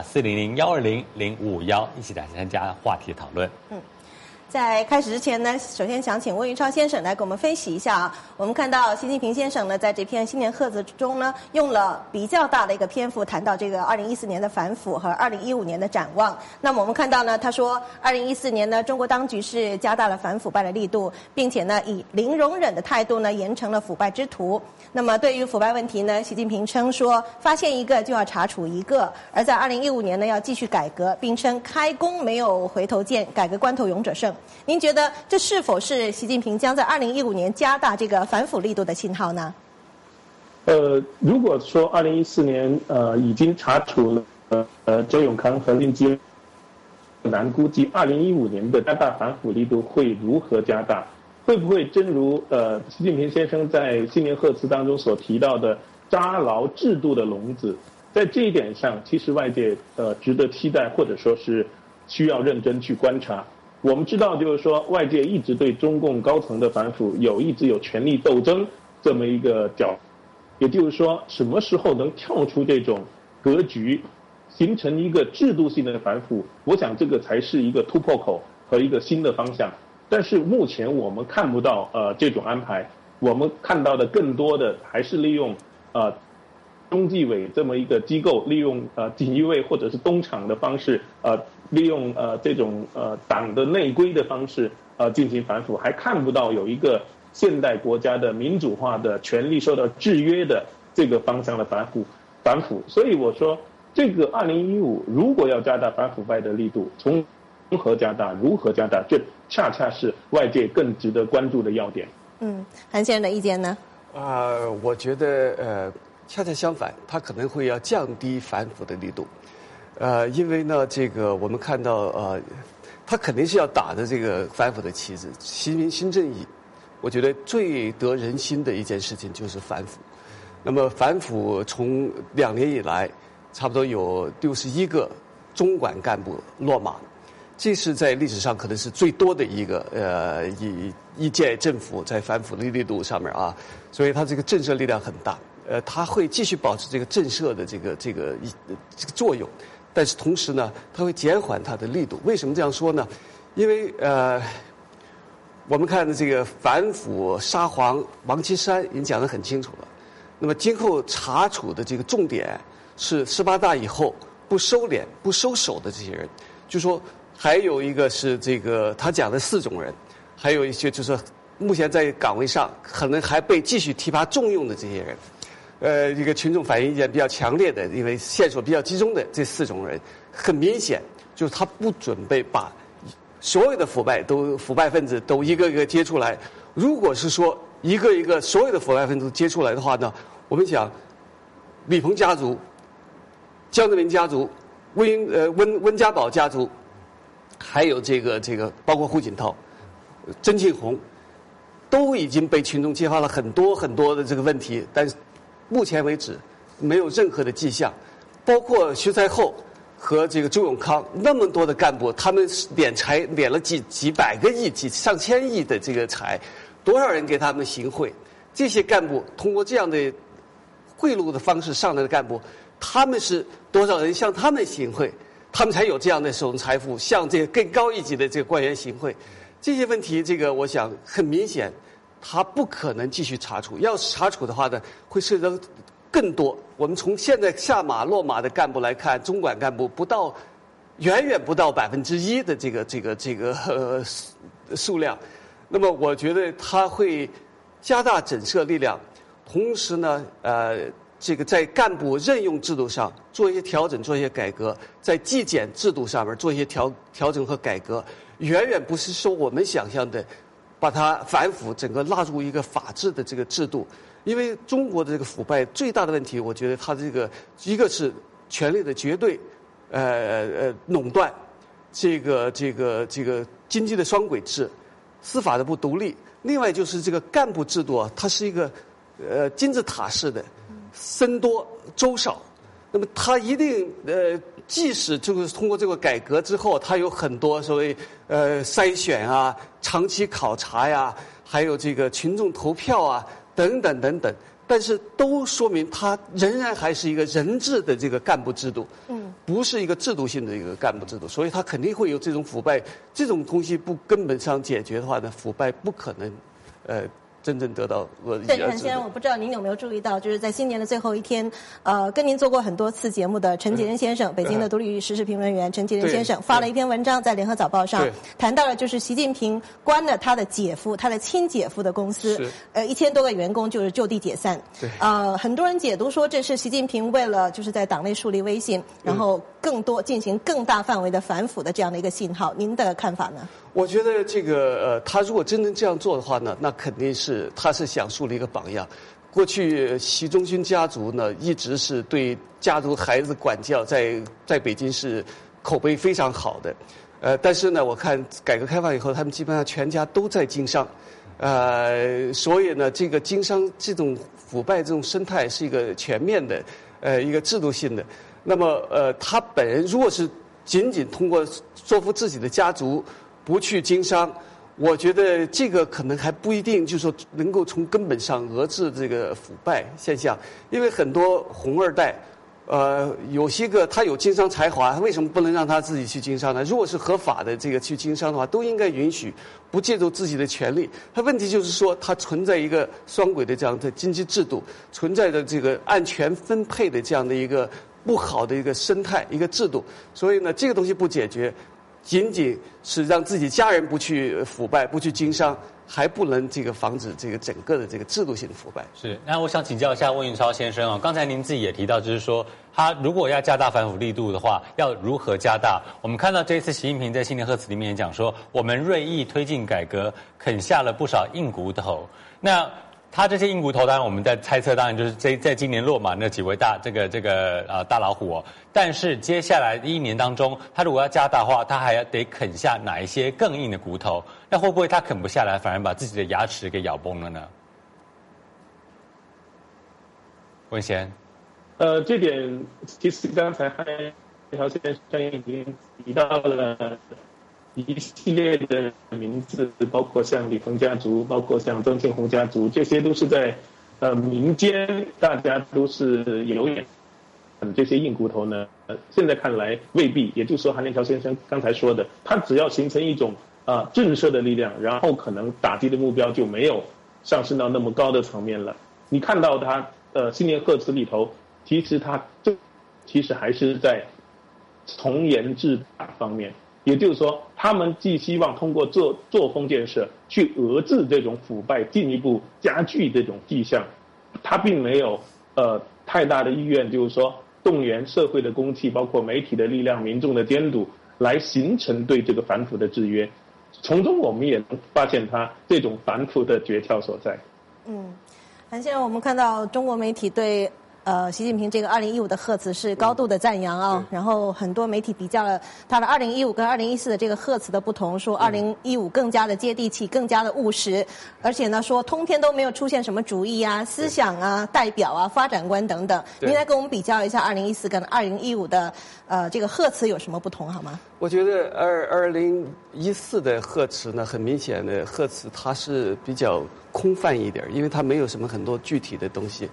S10: 400-120-0551一起来参加话题的讨论。
S13: 在开始之前呢，首先想请温云超先生来给我们分析一下啊。我们看到习近平先生呢，在这篇新年贺词中呢，用了比较大的一个篇幅谈到这个2014年的反腐和2015年的展望。那么我们看到呢，他说2014年呢，中国当局是加大了反腐败的力度，并且呢，以零容忍的态度呢，严惩了腐败之徒。那么对于腐败问题呢，习近平称说，发现一个就要查处一个，而在2015年呢，要继续改革，并称开弓没有回头箭，改革关头勇者胜。您觉得这是否是习近平将在2015年加大这个反腐力度的信号呢？
S14: 如果说2014年已经查处了周永康和令基，难估计2015年的加大反腐力度会如何加大？会不会真如习近平先生在新年贺词当中所提到的扎牢制度的笼子？在这一点上，其实外界值得期待，或者说是需要认真去观察。我们知道，就是说，外界一直对中共高层的反腐一直有权力斗争这么一个角，也就是说，什么时候能跳出这种格局，形成一个制度性的反腐，我想这个才是一个突破口和一个新的方向。但是目前我们看不到这种安排，我们看到的更多的还是利用中纪委这么一个机构，利用锦衣卫或者是东厂的方式利用这种党的内规的方式进行反腐，还看不到有一个现代国家的民主化的权力受到制约的这个方向的反腐。所以我说，这个2015如果要加大反腐败的力度，从何加大，如何加大，这恰恰是外界更值得关注的要点。
S13: 韩先生的意见呢？
S15: 我觉得恰恰相反，他可能会要降低反腐的力度。因为呢，这个我们看到他肯定是要打着这个反腐的旗子，新正义。我觉得最得人心的一件事情就是反腐。那么反腐从2年以来，差不多有61个中管干部落马，这是在历史上可能是最多的一个一届政府在反腐的力度上面啊，所以它这个震慑力量很大。它会继续保持这个震慑的这个作用。但是同时呢，它会减缓它的力度。为什么这样说呢？因为我们看的这个反腐沙皇王岐山已经讲得很清楚了。那么今后查处的这个重点是18大以后不收敛、不收手的这些人。就说还有一个是这个他讲的4种人，还有一些就是目前在岗位上可能还被继续提拔重用的这些人。一个群众反映意见比较强烈的，因为线索比较集中的这4种人，很明显就是他不准备把所有的腐败分子都一个一个揭出来。如果是说一个一个所有的腐败分子揭出来的话呢，我们讲李鹏家族、江泽民家族、温家宝家族，还有这个包括胡锦涛、曾庆红，都已经被群众揭发了很多很多的这个问题，但是目前为止没有任何的迹象。包括徐才厚和这个周永康那么多的干部，他们敛了几百个亿、上千亿的这个财，多少人给他们行贿？这些干部通过这样的贿赂的方式上来的干部，他们是多少人向他们行贿，他们才有这样的这种财富，向这个更高一级的这个官员行贿。这些问题，这个我想很明显，他不可能继续查处。要是查处的话呢，会涉及到更多。我们从现在下马落马的干部来看，中管干部远远不到1%的这个数量。那么我觉得他会加大整设力量，同时呢，这个在干部任用制度上做一些调整，做一些改革，在纪检制度上面做一些调整和改革，远远不是说我们想象的把它反腐整个纳入一个法治的这个制度。因为中国的这个腐败最大的问题，我觉得它这个一个是权力的绝对垄断，这个经济的双轨制，司法的不独立，另外就是这个干部制度啊，它是一个金字塔式的。僧多粥少，那么他一定即使就是通过这个改革之后，他有很多所谓筛选啊、长期考察呀，还有这个群众投票啊等等等等，但是都说明他仍然还是一个人治的这个干部制度，不是一个制度性的一个干部制度，所以他肯定会有这种腐败，这种东西不根本上解决的话呢，腐败不可能真正得到
S13: 对，陈先生，我不知道您有没有注意到，就是在新年的最后一天，跟您做过很多次节目的陈杰仁先生，北京的独立时事评论员陈杰仁先生发了一篇文章在《联合早报》上，谈到了就是习近平关了他的姐夫、他的亲姐夫的公司，1000多个员工就是就地解散。很多人解读说这是习近平为了就是在党内树立威信，然后进行更大范围的反腐的这样的一个信号。您的看法呢？
S15: 我觉得这个他如果真正这样做的话呢，那肯定是他是想树立一个榜样。过去习仲勋家族呢，一直是对家族孩子管教在北京是口碑非常好的。但是呢，我看改革开放以后，他们基本上全家都在经商。所以呢，这个经商这种腐败这种生态是一个全面的，一个制度性的。那么他本人如果是仅仅通过说服自己的家族不去经商，我觉得这个可能还不一定，就是说能够从根本上遏制这个腐败现象。因为很多红二代，有些个他有经商才华，为什么不能让他自己去经商呢？如果是合法的这个去经商的话，都应该允许，不借助自己的权利。他问题就是说，它存在一个双轨的这样的经济制度，存在着这个按权分配的这样的一个不好的一个生态一个制度。所以呢，这个东西不解决，仅仅是让自己家人不去腐败、不去经商，还不能这个防止这个整个的这个制度性的腐败。
S10: 是，那我想请教一下温云超先生啊，刚才您自己也提到，就是说他如果要加大反腐力度的话，要如何加大？我们看到这一次习近平在新年贺词里面也讲说，我们锐意推进改革，啃下了不少硬骨头。那他这些硬骨头，当然我们在猜测，当然就是在今年落马那几位大老虎哦。但是接下来1年当中，他如果要加大的话，他还得啃下哪一些更硬的骨头？那会不会他啃不下来，反而把自己的牙齿给咬崩了呢？文贤，
S14: 这点其实刚才汉朝先生已经提到了一系列的名字，包括像李鹏家族，包括像曾庆红家族，这些都是在民间大家都是有眼。这些硬骨头呢，现在看来未必。也就是说，韩连桥先生刚才说的，他只要形成一种震慑的力量，然后可能打击的目标就没有上升到那么高的层面了。你看到他新年贺词里头，其实还是在从严治打方面。也就是说，他们既希望通过作风建设去遏制这种腐败，进一步加剧这种迹象，他并没有太大的意愿，就是说动员社会的公器，包括媒体的力量、民众的监督，来形成对这个反腐的制约。从中我们也能发现他这种反腐的诀窍所在。
S13: 韩先生，我们看到中国媒体对习近平这个2015的贺词是高度的赞扬啊，然后很多媒体比较了他的2015跟2014的这个贺词的不同，说2015更加的接地气，更加的务实，而且呢说通篇都没有出现什么主义啊、思想啊、代表啊、发展观等等。您来跟我们比较一下2014跟2015的这个贺词有什么不同好吗？
S15: 我觉得2014的贺词呢，很明显的贺词它是比较空泛一点，因为它没有什么很多具体的东西。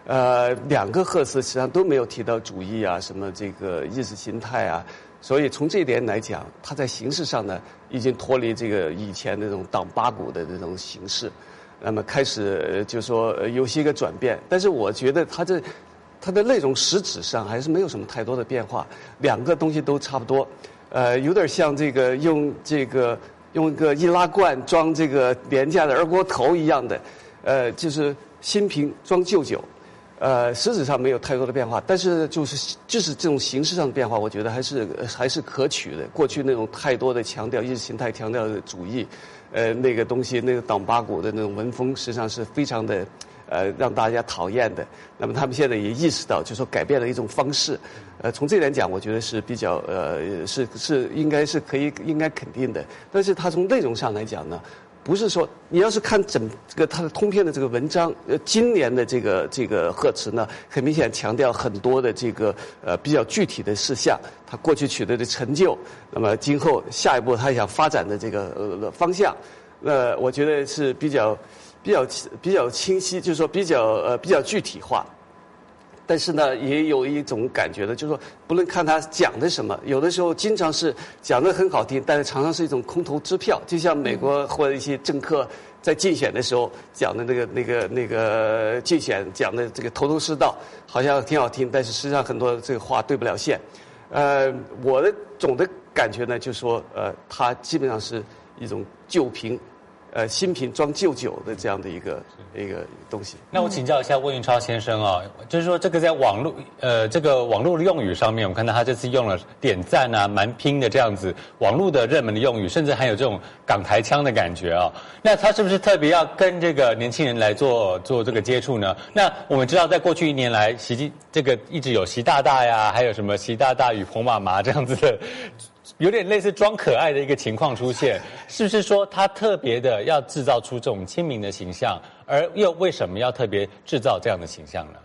S15: 2个贺词实际上都没有提到主义啊，什么这个意识形态啊，所以从这一点来讲，它在形式上呢，已经脱离这个以前那种党八股的这种形式，那么开始就说有些个转变，但是我觉得它的内容实质上还是没有什么太多的变化，2个东西都差不多，有点像这个用一个易拉罐装这个廉价的二锅头一样的，就是新瓶装旧酒。实质上没有太多的变化，但是就是这种形式上的变化，我觉得还是可取的。过去那种太多的强调意识形态、强调的主义，那个东西，那个党八股的那种文风，实际上是非常的让大家讨厌的。那么他们现在也意识到，就是说改变了一种方式。从这点讲，我觉得是比较是应该肯定的。但是它从内容上来讲呢，不是说你要是看整个它的通篇的这个文章，今年的这个贺词呢，很明显强调很多的这个比较具体的事项，他过去取得的成就，那么今后下一步他想发展的这个方向，我觉得是比较清晰，就是说比较具体化。但是呢，也有一种感觉的，就是说，不论看他讲的什么，有的时候经常是讲得很好听，但是常常是一种空头支票。就像美国或者一些政客在竞选的时候讲的那个竞选讲的这个头头是道，好像挺好听，但是实际上很多这个话对不了线。我的总的感觉呢，就是说，它基本上是一种旧瓶。新瓶装旧酒的这样的一个东西。
S10: 那我请教一下温云超先生啊，就是说这个在网络用语上面，我们看到他这次用了点赞啊、蛮拼的这样子网络的热门的用语，甚至还有这种港台腔的感觉啊。那他是不是特别要跟这个年轻人来做这个接触呢？那我们知道，在过去1年来，这个一直有习大大呀，还有什么习大大与彭妈妈这样子的。有点类似装可爱的一个情况出现，是不是说他特别的要制造出这种亲民的形象，而又为什么要特别制造这样的形象呢？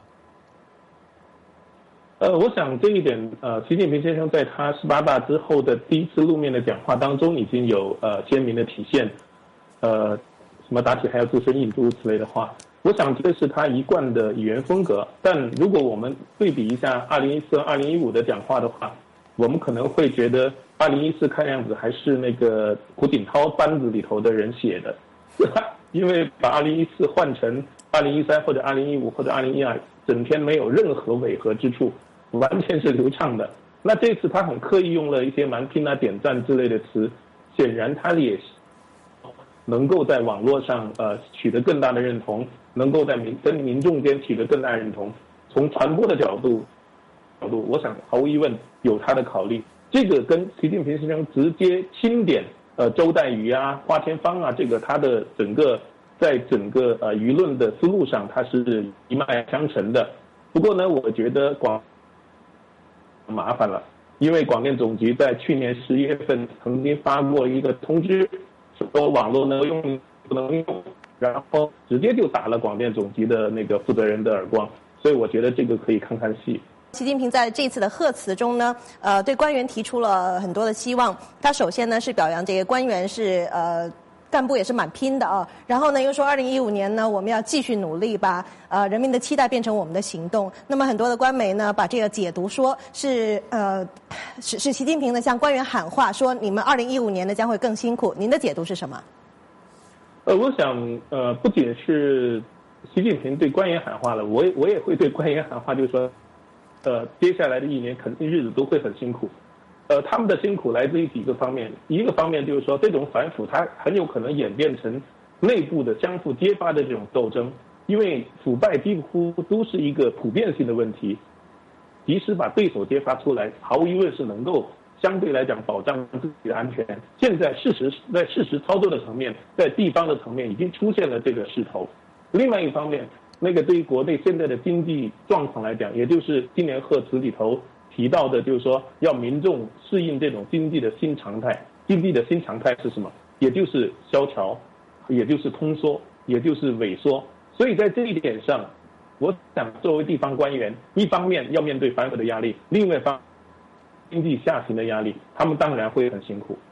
S14: 我想这一点，习近平先生在他18大之后的第一次露面的讲话当中，已经有鲜明的体现，什么打铁还要自身硬诸如此类的话。我想这是他一贯的语言风格。但如果我们对比一下2014、2015的讲话的话，我们可能会觉得2014看样子还是那个胡锦涛班子里头的人写的，因为把2014换成2013或者2015或者2012，整篇没有任何违和之处，完全是流畅的。那这次他很刻意用了一些蛮拼啊、点赞之类的词，显然他也能够在网络上取得更大的认同，能够在跟民众间取得更大的认同。从传播的角度，我想毫无疑问有他的考虑。这个跟习近平先生直接钦点周代瑜啊、花千芳啊，这个他的在整个舆论的思路上，他是一脉相承的。不过呢，我觉得麻烦了，因为广电总局在去年11月份曾经发过一个通知，说网络能用不能用，然后直接就打了广电总局的那个负责人的耳光。所以我觉得这个可以看看戏。
S13: 习近平在这次的贺词中呢，对官员提出了很多的希望。他首先呢是表扬这些官员是干部也是蛮拼的啊。然后呢又说2015年呢我们要继续努力，把人民的期待变成我们的行动。那么很多的官媒呢把这个解读说是习近平呢向官员喊话，说你们2015年呢将会更辛苦。您的解读是什么？
S14: 我想不仅是习近平对官员喊话了，我也会对官员喊话，就是说接下来的1年肯定日子都会很辛苦。他们的辛苦来自于几个方面，一个方面就是说这种反腐它很有可能演变成内部的相互揭发的这种斗争，因为腐败几乎都是一个普遍性的问题，及时把对手揭发出来，毫无疑问是能够相对来讲保障自己的安全。现在在事实操作的层面，在地方的层面已经出现了这个势头。另外一方面，那个对于国内现在的经济状况来讲，也就是今年贺词里头提到的，就是说要民众适应这种经济的新常态。经济的新常态是什么？也就是萧条，也就是通缩，也就是萎缩。所以在这一点上，我想作为地方官员，一方面要面对反腐的压力，另外一方面经济下行的压力，他们当然会很辛苦。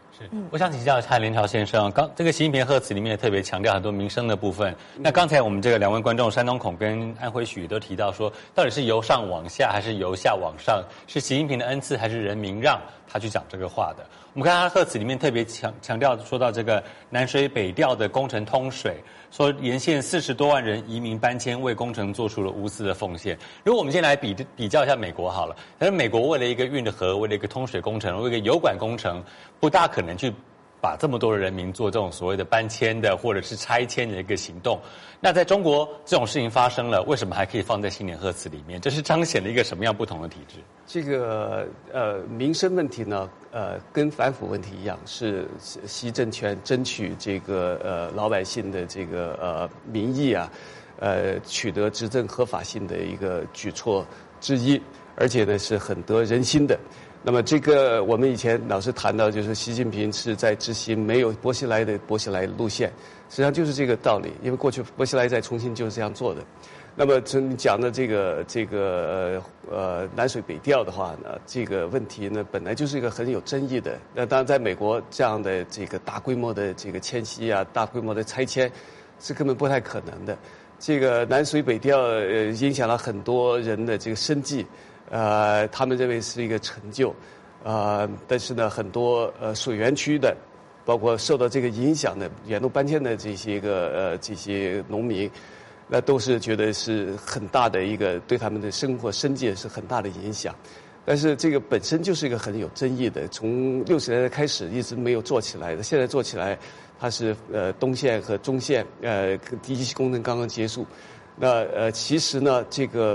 S10: 我想请教一下连朝先生，刚这个习近平贺词里面特别强调很多民生的部分。那刚才我们这个两位观众山东孔跟安徽许都提到说，到底是由上往下还是由下往上？是习近平的恩赐还是人民让他去讲这个话的？我们看他贺词里面特别强调说到这个南水北调的工程通水，说沿线40多万人移民搬迁，为工程做出了无私的奉献。如果我们先来比较一下美国好了，但是美国为了一个运河，为了一个通水工程，为了一个油管工程，不大可能去把这么多的人民做这种所谓的搬迁的或者是拆迁的一个行动。那在中国这种事情发生了，为什么还可以放在新年贺词里面？这是彰显了一个什么样不同的体制？
S15: 这个民生问题呢，跟反腐问题一样，是习政权争取这个老百姓的这个民意啊，取得执政合法性的一个举措之一，而且呢是很得人心的。那么这个我们以前老是谈到，就是习近平是在执行没有薄熙来的薄熙来路线，实际上就是这个道理。因为过去薄熙来在重庆就是这样做的。那么你讲的这个南水北调的话呢，这个问题呢本来就是一个很有争议的。那当然在美国这样的这个大规模的这个迁徙啊，大规模的拆迁是根本不太可能的。这个南水北调影响了很多人的这个生计。他们认为是一个成就，但是呢，很多水源区的，包括受到这个影响的远路搬迁的这些农民，那都是觉得是很大的一个对他们的生活生计是很大的影响。但是这个本身就是一个很有争议的，从60年代开始一直没有做起来的，现在做起来，它是东线和中线第一期工程刚刚结束，那其实呢这个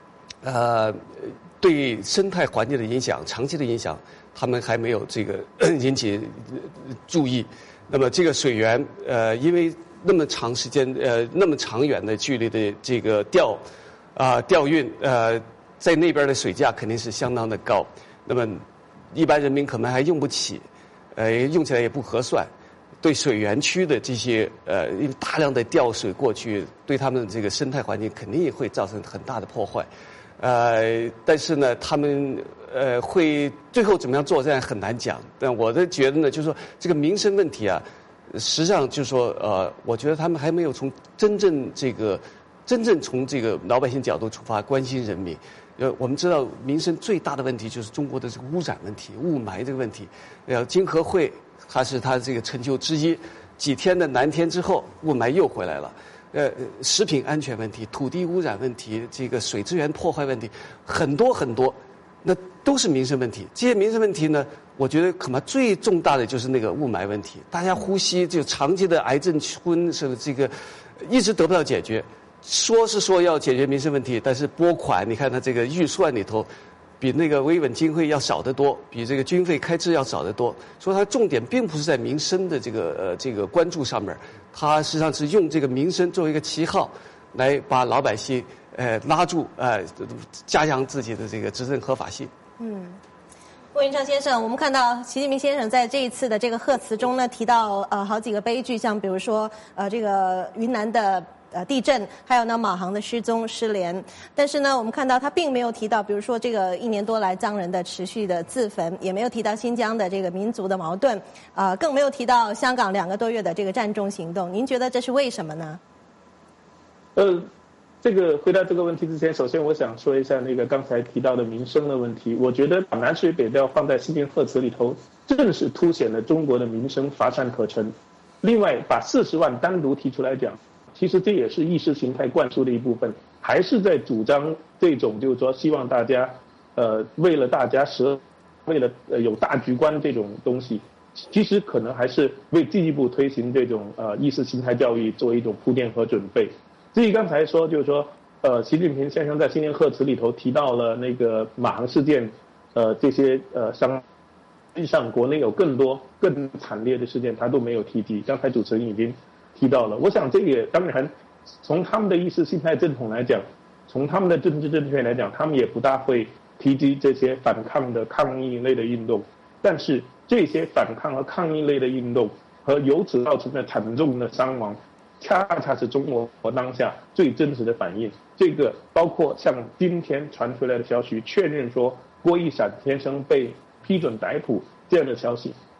S15: 对生态环境的影响，长期的影响，他们还没有这个引起注意。那么这个水源，因为那么长时间，那么长远的距离的这个调运，在那边的水价肯定是相当的高。那么一般人民可能还用不起，用起来也不合算。对水源区的这些因为大量的调水过去，对他们这个生态环境肯定也会造成很大的破坏。但是呢，他们会最后怎么样做，这样很难讲。但我的觉得呢，就是说这个民生问题啊，实际上就是说我觉得他们还没有从真正从这个老百姓角度出发关心人民。我们知道民生最大的问题就是中国的这个污染问题、雾霾这个问题。金和会它是它这个成就之一，几天的蓝天之后，雾霾又回来了。食品安全问题、土地污染问题、这个水资源破坏问题，很多很多，那都是民生问题。这些民生问题呢，我觉得恐怕最重大的就是那个雾霾问题。大家呼吸就长期的癌症村是这个一直得不到解决。说是说要解决民生问题，但是拨款，你看它这个预算里头，比那个维稳经费要少得多，比这个军费开支要少得多。所以它重点并不是在民生的这个关注上面。他实际上是用这个民生作为一个旗号，来把老百姓拉住，加强自己的这个执政合法性。
S13: 魏云畅先生，我们看到习近平先生在这一次的这个贺词中呢，提到好几个悲剧，像比如说这个云南的地震，还有呢马航的失踪失联。但是呢，我们看到他并没有提到，比如说这个1年多来藏人的持续的自焚，也没有提到新疆的这个民族的矛盾，更没有提到香港2个多月的这个占中行动。您觉得这是为什么呢？
S14: 这个回答这个问题之前，首先我想说一下那个刚才提到的民生的问题。我觉得把南水北调放在习近平贺词里头，正是凸显了中国的民生乏善可陈。另外，把40万单独提出来讲，其实这也是意识形态灌输的一部分，还是在主张这种就是说希望大家为了大家为了有大局观这种东西，其实可能还是为进一步推行这种意识形态教育作为一种铺垫和准备。至于刚才说就是说习近平先生在新年贺词里头提到了那个马航事件这些实际上国内有更多更惨烈的事件他都没有提及，刚才主持人已经提到了。我想这也当然从他们的意识形态正统来讲，从他们的政治正确来讲，他们也不大会提及这些反抗的抗议类的运动。但是这些反抗和抗议类的运动和由此造成的惨重的伤亡，恰恰是中国当下最真实的反应。这个包括像今天传出来的消息，确认说郭一闪先生被批准逮捕这样的消息，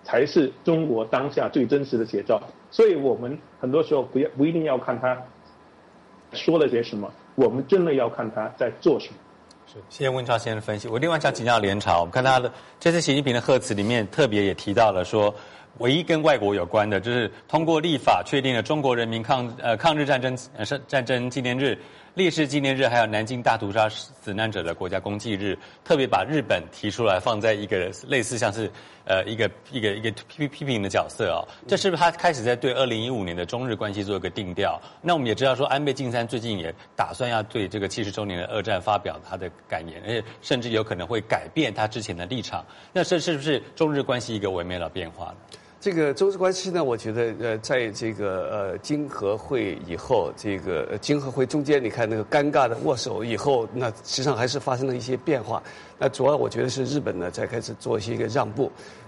S14: 才是中国当下最真实的写照。所以我们很多时候不一定要看他说了些什么，我们真的要看他在做什么。
S10: 是，谢谢温超先生的分析。我另外想请教联朝，我们看他的这次习近平的贺词里面特别也提到了说，唯一跟外国有关的就是通过立法确定了中国人民抗日战争纪念日、烈士纪念日，还有南京大屠杀死难者的国家公祭日，特别把日本提出来放在一个类似像是一个批评的角色哦。这是不是他开始在对2015年的中日关系做一个定调？那我们也知道说，安倍晋三最近也打算要对这个70周年的二战发表他的感言，而且甚至有可能会改变他之前的立场。那这是不是中日关系一个微妙的变化呢？
S15: 这个中日关系呢，我觉得在这个经合会以后，这个经合会中间，你看那个尴尬的握手以后，那实际上还是发生了一些变化。那主要我觉得是日本呢在开始做一个让步，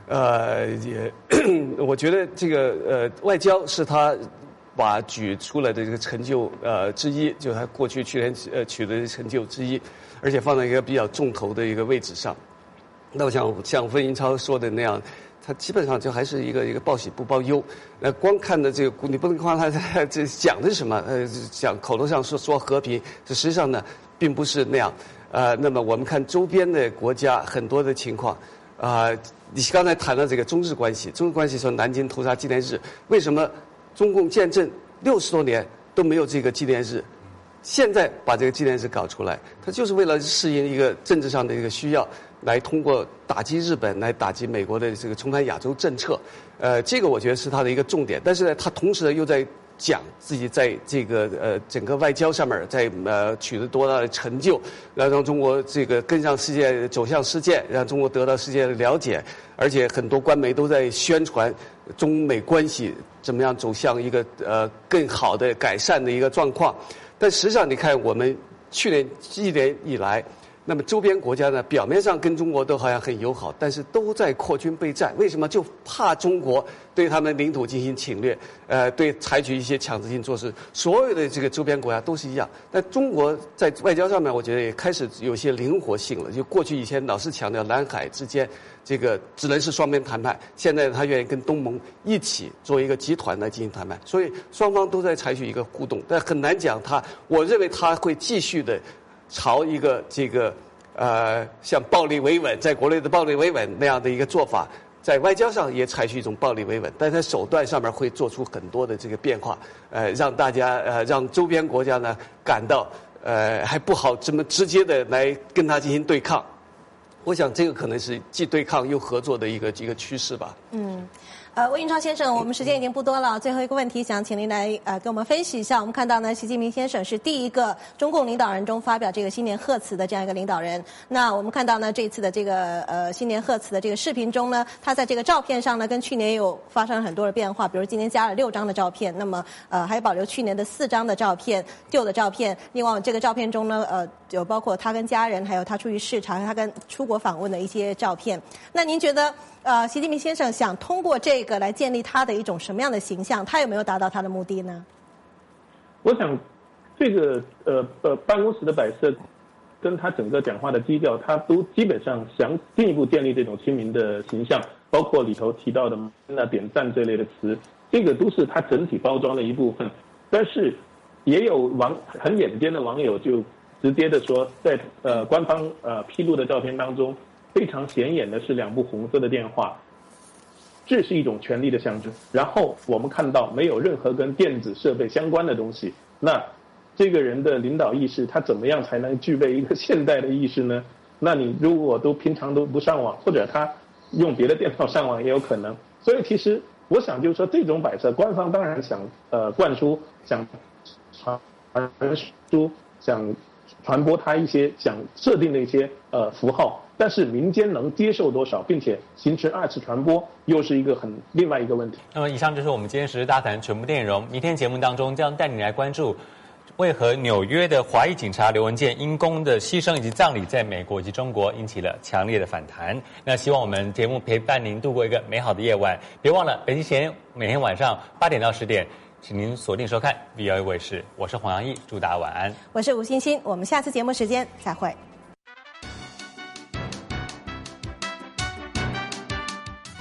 S15: 我觉得这个外交是他把举出来的这个成就之一，就是他过去去年取得的成就之一，而且放在一个比较重头的一个位置上。那我想像温银超说的那样。他基本上就还是一个报喜不报忧，光看的这个你不能光他这讲的是什么，讲口头上说和平，这实际上呢并不是那样。那么我们看周边的国家很多的情况，你刚才谈到这个中日关系说南京屠杀纪念日，为什么中共建政60多年都没有这个纪念日？现在把这个纪念日搞出来，它就是为了适应一个政治上的一个需要，来通过打击日本来打击美国的这个重返亚洲政策，这个我觉得是他的一个重点。但是呢，他同时呢又在讲自己在这个整个外交上面在取得多大的成就，让中国这个跟上世界，走向世界，让中国得到世界的了解，而且很多官媒都在宣传中美关系怎么样走向一个更好的改善的一个状况。但实际上，你看我们去年1年以来，那么周边国家呢，表面上跟中国都好像很友好，但是都在扩军备战。为什么？就怕中国对他们领土进行侵略，对采取一些强制性措施。所有的这个周边国家都是一样。但中国在外交上面，我觉得也开始有些灵活性了。就过去以前老是强调南海之间这个只能是双边谈判，现在他愿意跟东盟一起做一个集团来进行谈判，所以双方都在采取一个互动，但很难讲我认为他会继续的朝一个这个像暴力维稳，在国内的暴力维稳那样的一个做法，在外交上也采取一种暴力维稳，但在手段上面会做出很多的这个变化，让大家让周边国家呢感到还不好这么直接的来跟他进行对抗。我想这个可能是既对抗又合作的一个趋势吧。
S13: 温银超先生，我们时间已经不多了，最后一个问题想请您来给我们分析一下。我们看到呢，习近平先生是第一个中共领导人中发表这个新年贺词的这样一个领导人。那我们看到呢，这次的这个新年贺词的这个视频中呢，他在这个照片上呢，跟去年有发生了很多的变化，比如今年加了6张的照片，那么还保留去年的4张的照片，旧的照片。另外这个照片中呢，有包括他跟家人，还有他出去视察，他跟出国访问的一些照片。那您觉得习近平先生想通过这个来建立他的一种什么样的形象？他有没有达到他的目的呢？
S14: 我想，这个办公室的摆设，跟他整个讲话的基调，他都基本上想进一步建立这种亲民的形象，包括里头提到的点赞这类的词，这个都是他整体包装的一部分。但是也有很眼尖的网友就直接的说，在官方披露的照片当中，非常显眼的是2部红色的电话，这是一种权力的象征。然后我们看到没有任何跟电子设备相关的东西，那这个人的领导意识，他怎么样才能具备一个现代的意识呢？那你如果平常都不上网，或者他用别的电脑上网也有可能。所以其实我想就是说，这种摆设，官方当然想灌输，想传输，想传播他一些想设定的一些符号，但是民间能接受多少，并且形成2次传播，又是一个另外一个问题。
S10: 那么以上就是我们今天时事大谈全部内容。明天节目当中将带你来关注为何纽约的华裔警察刘文健因公的牺牲以及葬礼在美国以及中国引起了强烈的反弹。那希望我们节目陪伴您度过一个美好的夜晚。别忘了北京时间每天晚上8点到10点，请您锁定收看 VOA 卫视。我是黄洋溢，祝大家晚安。
S13: 我是吴欣欣，我们下次节目时间再会。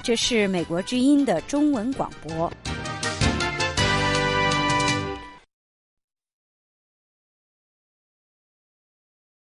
S3: 这是美国之音的中文广播。